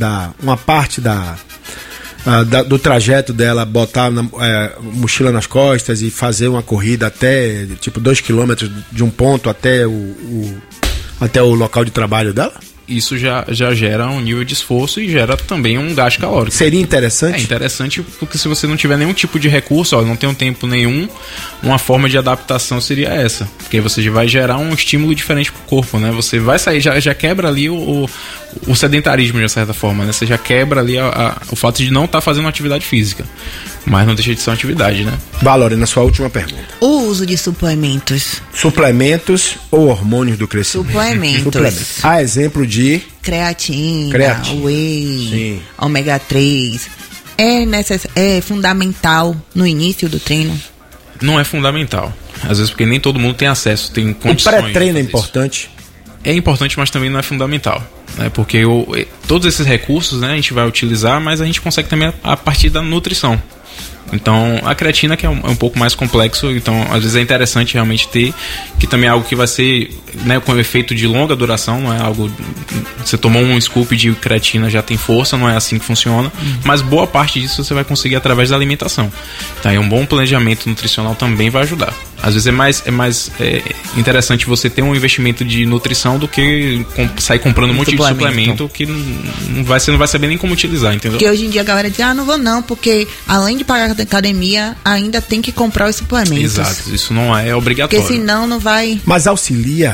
do trajeto dela, botar mochila nas costas e fazer uma corrida até tipo 2 km de um ponto até o local de trabalho dela? Isso já gera um nível de esforço e gera também um gasto calórico. Seria interessante? É interessante porque se você não tiver nenhum tipo de recurso, não tem um tempo nenhum, uma forma de adaptação seria essa. Porque você vai gerar um estímulo diferente pro corpo, né? Você vai sair, já quebra ali o sedentarismo de certa forma, né? Você já quebra ali o fato de não estar fazendo atividade física. Mas não deixa de ser uma atividade, né? Valore, na sua última pergunta. O uso de suplementos. Suplementos ou hormônios do crescimento? Suplementos. A exemplo de... Creatina. Whey, sim. Ômega 3. É fundamental no início do treino? Não é fundamental. Às vezes porque nem todo mundo tem acesso, tem condições. O pré-treino é importante? é importante, mas também não é fundamental, né? Porque todos esses recursos, né, a gente vai utilizar, mas a gente consegue também a partir da nutrição. Então, a creatina que é um pouco mais complexo, então às vezes é interessante realmente ter, que também é algo que vai ser, né, com efeito de longa duração, não é algo, você tomou um scoop de creatina, já tem força, não é assim que funciona, mas boa parte disso você vai conseguir através da alimentação. Tá? E um bom planejamento nutricional também vai ajudar. Às vezes é mais interessante você ter um investimento de nutrição do que sair comprando um monte de suplemento que você não vai saber nem como utilizar, entendeu? Porque hoje em dia a galera diz, não vou não, porque além de pagar a academia, ainda tem que comprar os suplementos. Exato, isso não é obrigatório. Porque senão não vai... Mas auxilia,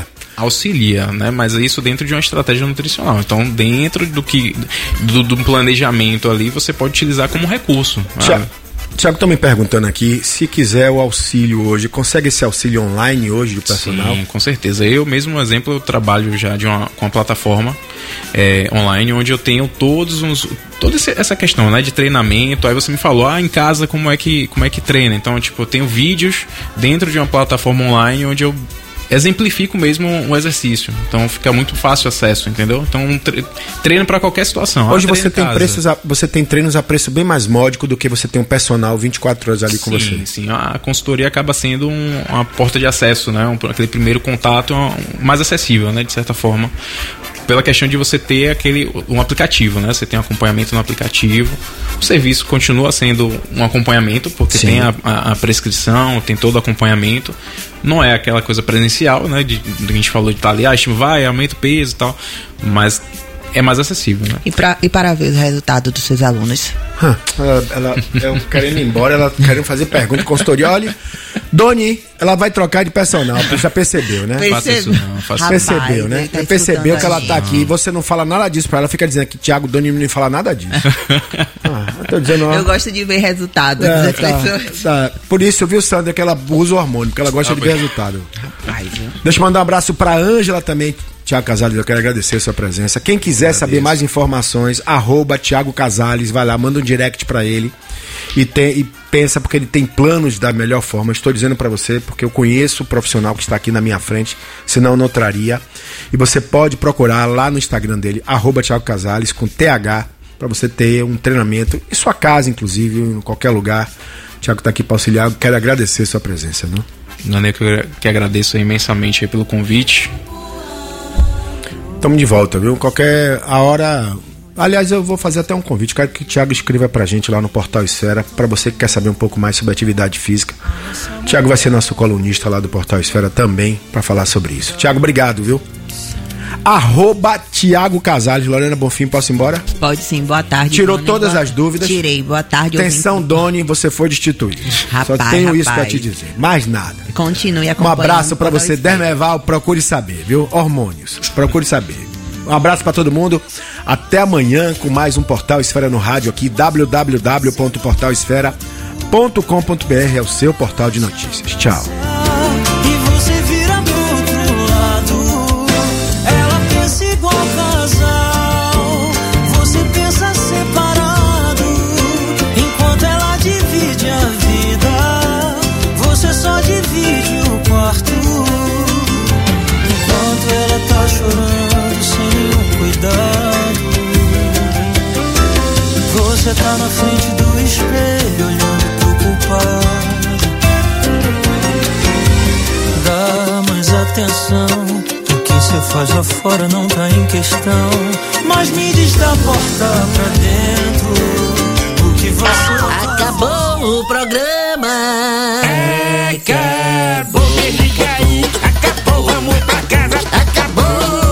né? Mas isso dentro de uma estratégia nutricional. Então, dentro do planejamento ali, você pode utilizar como recurso. Tiago, tá me perguntando aqui, se quiser o auxílio hoje, consegue esse auxílio online hoje do personal? Sim, com certeza. Eu mesmo, exemplo, eu trabalho já com uma plataforma online, onde eu tenho toda essa questão, né, de treinamento. Aí você me falou, em casa como é que treina? Então, tipo, eu tenho vídeos dentro de uma plataforma online onde eu exemplifico mesmo um exercício. Então fica muito fácil o acesso, entendeu? Então treino para qualquer situação. Hoje você tem treinos a preço bem mais módico do que você tem um personal 24 horas ali com você. Sim, a consultoria acaba sendo uma porta de acesso, né? Aquele primeiro contato mais acessível, né? De certa forma. Pela questão de você ter um aplicativo, né? Você tem um acompanhamento no aplicativo. O serviço continua sendo um acompanhamento, porque tem a prescrição, tem todo o acompanhamento. Não é aquela coisa presencial, né? De a gente falou de estar ali, aumenta o peso e tal. Mas é mais acessível, né? E para ver o resultado dos seus alunos? Ela querendo ir embora, ela querendo fazer pergunta, consultoria. Olha, Doni, ela vai trocar de personal, você já percebeu, né? Percebeu, né? Tá percebeu que ela tá aqui e você não fala nada disso pra ela, fica dizendo que Tiago Doni não fala nada disso. Eu gosto de ver resultado das pessoas. Tá. Por isso, viu, Sandra, que ela usa o hormônio, porque ela gosta de ver resultado. Deixa eu mandar um abraço pra Ângela também. Tiago Casales, eu quero agradecer a sua presença. Quem quiser saber mais informações, @Tiago Casales, vai lá, manda um direct pra ele e pensa, porque ele tem planos da melhor forma. Eu estou dizendo pra você, porque eu conheço o profissional que está aqui na minha frente, senão eu não traria. E você pode procurar lá no Instagram dele, @Tiago Casales, com TH, pra você ter um treinamento em sua casa, inclusive, em qualquer lugar. O Tiago tá aqui pra auxiliar, quero agradecer a sua presença, não? Não, eu que agradeço imensamente aí pelo convite. Estamos de volta, viu? Qualquer hora. Aliás, eu vou fazer até um convite. Quero que o Tiago escreva pra gente lá no Portal Esfera, pra você que quer saber um pouco mais sobre atividade física. O Tiago vai ser nosso colunista lá do Portal Esfera também, pra falar sobre isso. Tiago, obrigado, viu? @Tiago Casales. Lorena Bonfim, posso ir embora? Pode sim, boa tarde. Tirou todas as dúvidas? Tirei, boa tarde. Atenção, Doni, você foi destituído. Só tenho isso pra te dizer, mais nada. Continue acompanhando. Um abraço pra você, Dermeval, procure saber, viu? Hormônios, procure saber. Um abraço pra todo mundo, até amanhã com mais um Portal Esfera no rádio aqui, www.portalesfera.com.br, é o seu portal de notícias. Tchau. Você tá na frente do espelho olhando pro culpado. Dá mais atenção, o que cê faz lá fora não tá em questão. Mas me diz da porta pra dentro o que você... Acabou o programa. Acabou, liga aí. Acabou, vamos pra casa. Acabou.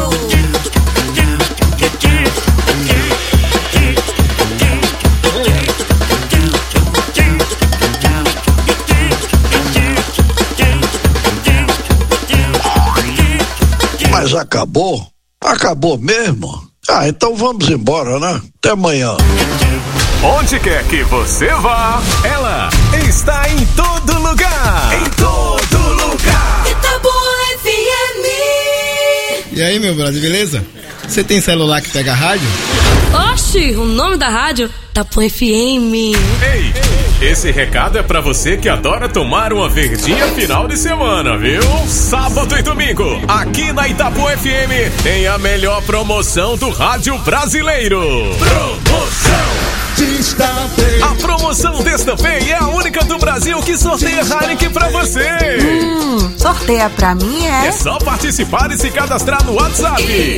Mas acabou? Acabou mesmo? Então vamos embora, né? Até amanhã. Onde quer que você vá, ela está em todo lugar. Em todo lugar. Itaboa FM. E aí, meu brother, beleza? Você tem celular que pega rádio? Oxi, o nome da rádio? Itaboa FM. Ei, Esse recado é pra você que adora tomar uma verdinha final de semana, viu? Sábado e domingo, aqui na Itapu FM, tem a melhor promoção do rádio brasileiro. Promoção Destampei. A promoção Destampei é a única do Brasil que sorteia Heineken pra você. Sorteia pra mim, é? É só participar e se cadastrar no WhatsApp.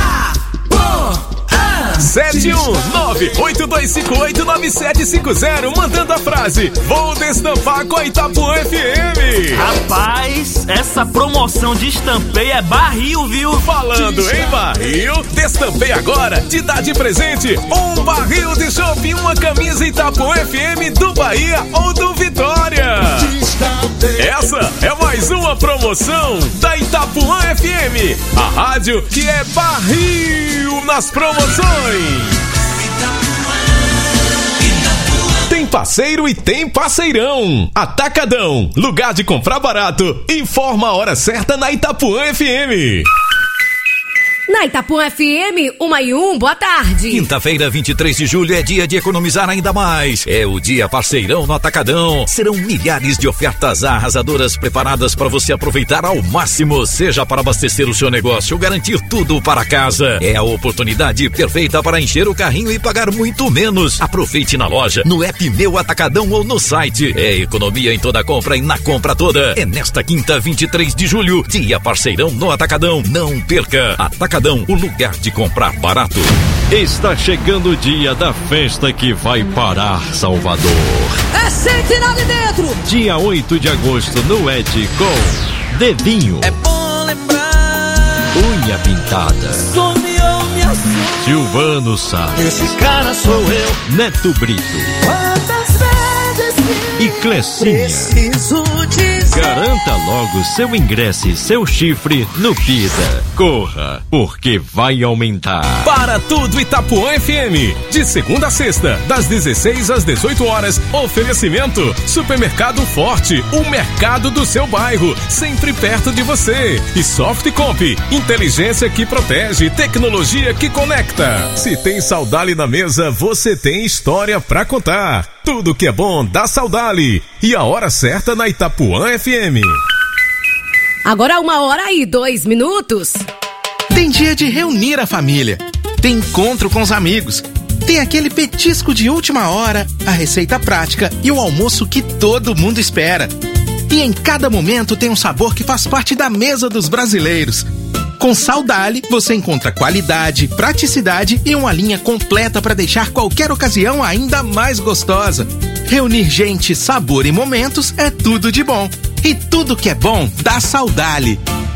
719-8258-9750, mandando a frase: vou destampar com a Itapuã FM. Rapaz, essa promoção de Destampei é barril, viu? Falando em barril, Destampei agora te dá de presente um barril de chopp e uma camisa Itapuã FM do Bahia ou do Vitória. Essa é mais uma promoção da Itapuã FM, a rádio que é barril nas promoções. Tem parceiro e tem parceirão. Atacadão, lugar de comprar barato. Informa a hora certa na Itapuã FM. Na Itapuã FM, 1 boa tarde. Quinta-feira, 23 de julho, é dia de economizar ainda mais. É o dia parceirão no Atacadão. Serão milhares de ofertas arrasadoras preparadas para você aproveitar ao máximo, seja para abastecer o seu negócio ou garantir tudo para casa. É a oportunidade perfeita para encher o carrinho e pagar muito menos. Aproveite na loja, no app Meu Atacadão ou no site. É economia em toda compra e na compra toda. É nesta quinta, 23 de julho, dia parceirão no Atacadão. Não perca. Atacadão, o lugar de comprar barato. Está chegando o dia da festa que vai parar Salvador. É sentinela de dentro. Dia 8 de agosto no Ed com Dedinho. É bom lembrar. Unha pintada. Someou me assunto. Silvano Sá. Esse cara sou eu. Neto Brito. Quantas vezes e Clecinha. Preciso dizer. Garanta logo seu ingresso e seu chifre no Pida. Corra, porque vai aumentar. Para tudo Itapuã FM. De segunda a sexta, das 16 às 18 horas. Oferecimento: Supermercado Forte, o mercado do seu bairro, sempre perto de você. E Softcomp, inteligência que protege, tecnologia que conecta. Se tem Saudali na mesa, você tem história pra contar. Tudo que é bom dá Saudali. E a hora certa na Itapuã FM. Agora 1h02. Tem dia de reunir a família. Tem encontro com os amigos. Tem aquele petisco de última hora, a receita prática e o almoço que todo mundo espera. E em cada momento tem um sabor que faz parte da mesa dos brasileiros. Com Saudali, você encontra qualidade, praticidade e uma linha completa para deixar qualquer ocasião ainda mais gostosa. Reunir gente, sabor e momentos é tudo de bom. E tudo que é bom dá Saudali.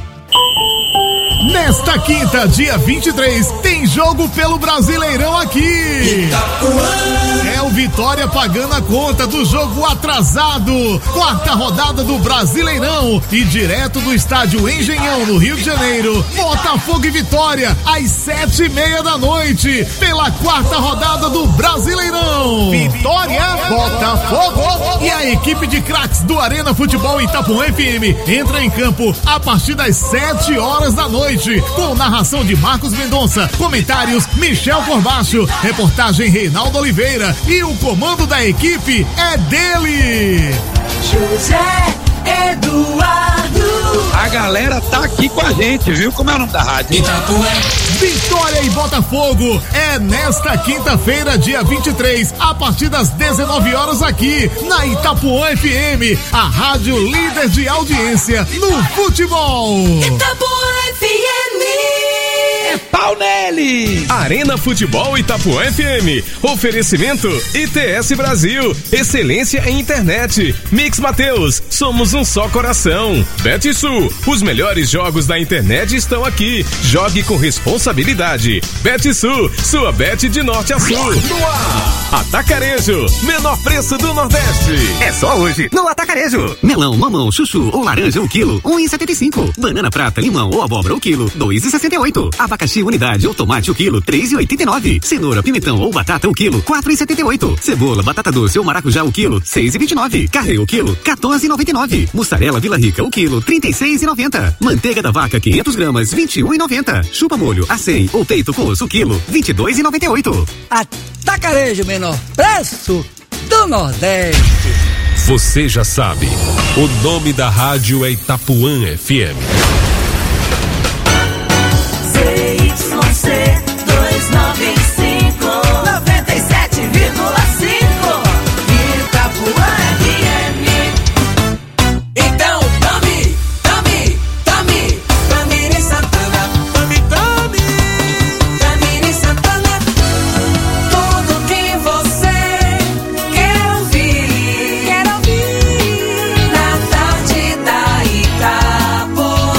Nesta quinta, dia 23, tem jogo pelo Brasileirão aqui. É o Vitória pagando a conta do jogo atrasado. Quarta rodada do Brasileirão e direto do estádio Engenhão, no Rio de Janeiro. Botafogo e Vitória, às 7:30 da noite, pela quarta rodada do Brasileirão. Vitória, Botafogo e a equipe de craques do Arena Futebol Itapuã FM entra em campo a partir das 7 horas da noite, com narração de Marcos Mendonça, comentários Michel Corbacho, reportagem Reinaldo Oliveira e o comando da equipe é dele, José Eduardo. A galera tá aqui com a gente, viu? Como é o nome da rádio? Itapuã. Vitória e Botafogo é nesta quinta-feira, dia 23, a partir das 19 horas aqui na Itapuã FM, a rádio líder de audiência no futebol. Itapuã FM. É pau nele! Arena Futebol Itapuã FM. Oferecimento ITS Brasil. Excelência em internet. Mix Mateus. Somos um só coração. BetSul. Os melhores jogos da internet estão aqui. Jogue com responsabilidade. BetSul. Sua bet de norte a sul. No ar. Atacarejo. Menor preço do Nordeste. É só hoje no Atacarejo. Melão, mamão, chuchu ou laranja 1 quilo, 1,75. Banana prata, limão ou abóbora 1 quilo, 2,68. Abacaxi unidade ou tomate 1 quilo, 3,89. Cenoura, pimentão ou batata 1 quilo, 4,78. Cebola, batata doce ou maracujá 1 quilo, 6,29. Carne 1 quilo, 14,99. Mussarela Vila Rica 1 quilo, 36,90. Manteiga da vaca 500 gramas, 21,90. Chupa molho a 100 ou peito com osso 1 quilo, 22,98. Atacarejo, menor preço do Nordeste. Você já sabe, o nome da rádio é Itapuã FM. ZYC 295 97,5 Itapuã FM. Então, Tami Santana, Tami Santana, tudo que você quer ouvir na tarde da Itapuã.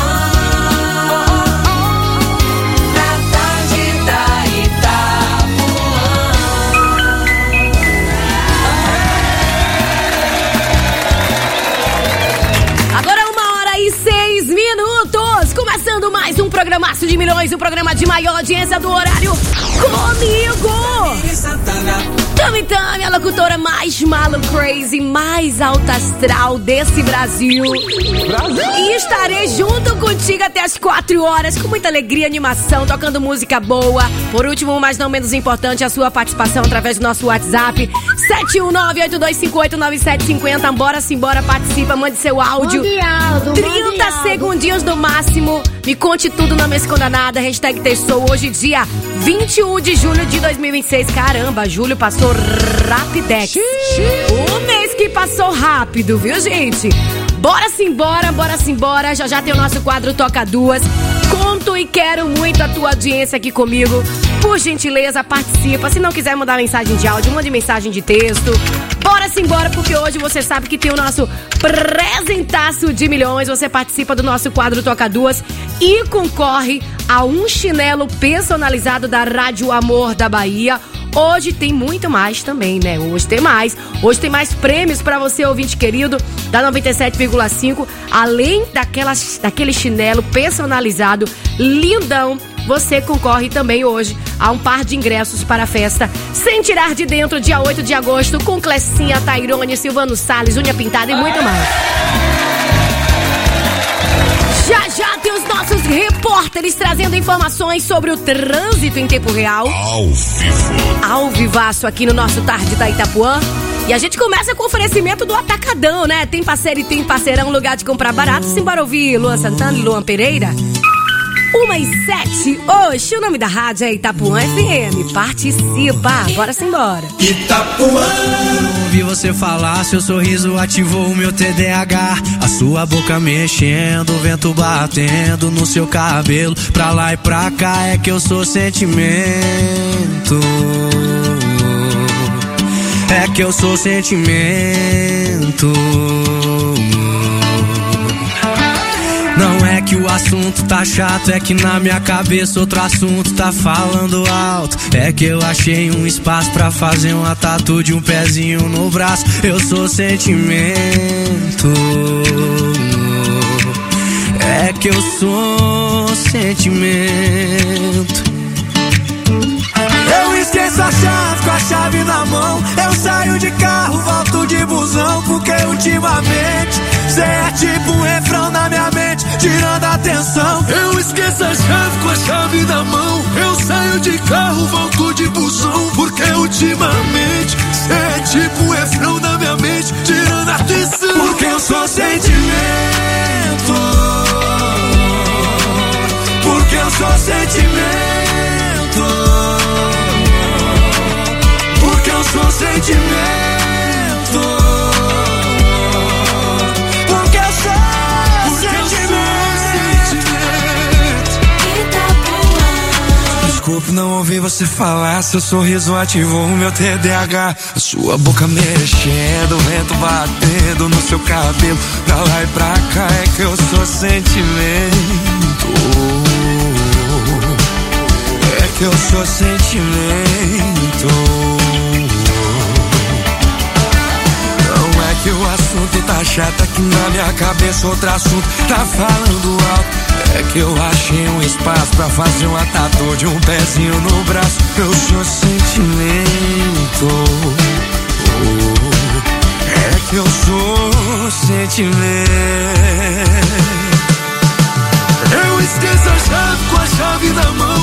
Na tarde da Itapuã. Agora 1h06. Começando mais um programaço de milhões, o programa de maior audiência do horário. Comigo! Tami, a locutora mais malu crazy, mais alta astral desse Brasil. E estarei junto contigo até as 4 horas, com muita alegria, animação, tocando música boa. Por último, mas não menos importante, a sua participação através do nosso WhatsApp 71982589750. Bora simbora, participa, mande seu áudio. 30 segundinhos no máximo. Me conte tudo, não me esconda nada. Hashtag Testou. Hoje, dia 21 de julho de 2026. Caramba, julho passou rapidex. O mês que passou rápido, viu, gente? Bora simbora. Já tem o nosso quadro Toca Duas. Conto e quero muito a tua audiência aqui comigo. Por gentileza, participa. Se não quiser mandar mensagem de áudio, mande mensagem de texto. Bora simbora, porque hoje você sabe que tem o nosso presentaço de milhões. Você participa do nosso quadro Toca Duas e concorre a um chinelo personalizado da Rádio Amor da Bahia. Hoje tem muito mais também, né? Hoje tem mais prêmios pra você, ouvinte querido, da 97,5. Além daquele chinelo personalizado, lindão, você concorre também hoje a um par de ingressos para a festa Sem Tirar de Dentro, dia 8 de agosto, com Clecinha, Tairone, Silvano Salles, Unha Pintada e muito mais. Já tem os nossos repórteres trazendo informações sobre o trânsito em tempo real. Ao vivaço aqui no nosso Tarde da Itapuã. E a gente começa com o oferecimento do Atacadão, né? Tem parceiro e tem parceirão, lugar de comprar barato. Simbora ouvir Luan Santana e Luan Pereira. 1h07. Oxe, o nome da rádio é Itapuã FM. Participa, bora simbora. Itapuã. Ouvi você falar, seu sorriso ativou o meu TDAH. A sua boca mexendo, o vento batendo no seu cabelo. Pra lá e pra cá é que eu sou sentimento. É que eu sou sentimento. Não é que o assunto tá chato, é que na minha cabeça outro assunto tá falando alto. É que eu achei um espaço pra fazer uma tatu de um pezinho no braço. Eu sou sentimento. É que eu sou sentimento. Eu esqueço a chave com a chave na mão. Eu saio de carro, volto de busão. Porque ultimamente cê é tipo um refrão na minha mente, tirando a atenção. Eu esqueço a chave com a chave na mão. Eu saio de carro, volto de busão. Porque ultimamente cê é tipo um refrão na minha mente, tirando a atenção. Porque eu sou sentimento. Porque eu sou sentimento. Porque eu sou sentimento. Porque eu sou sentimento. Desculpe, não ouvi você falar. Seu sorriso ativou o meu TDAH. A sua boca mexendo, o vento batendo no seu cabelo. Pra lá e pra cá é que eu sou sentimento. É que eu sou sentimento. Não é que o assunto tá chato, é que na minha cabeça outro assunto tá falando alto. É que eu achei um espaço pra fazer uma tatu de um pezinho no braço. Eu sou sentimento. É que eu sou sentimento. Eu esqueço a chave com a chave na mão.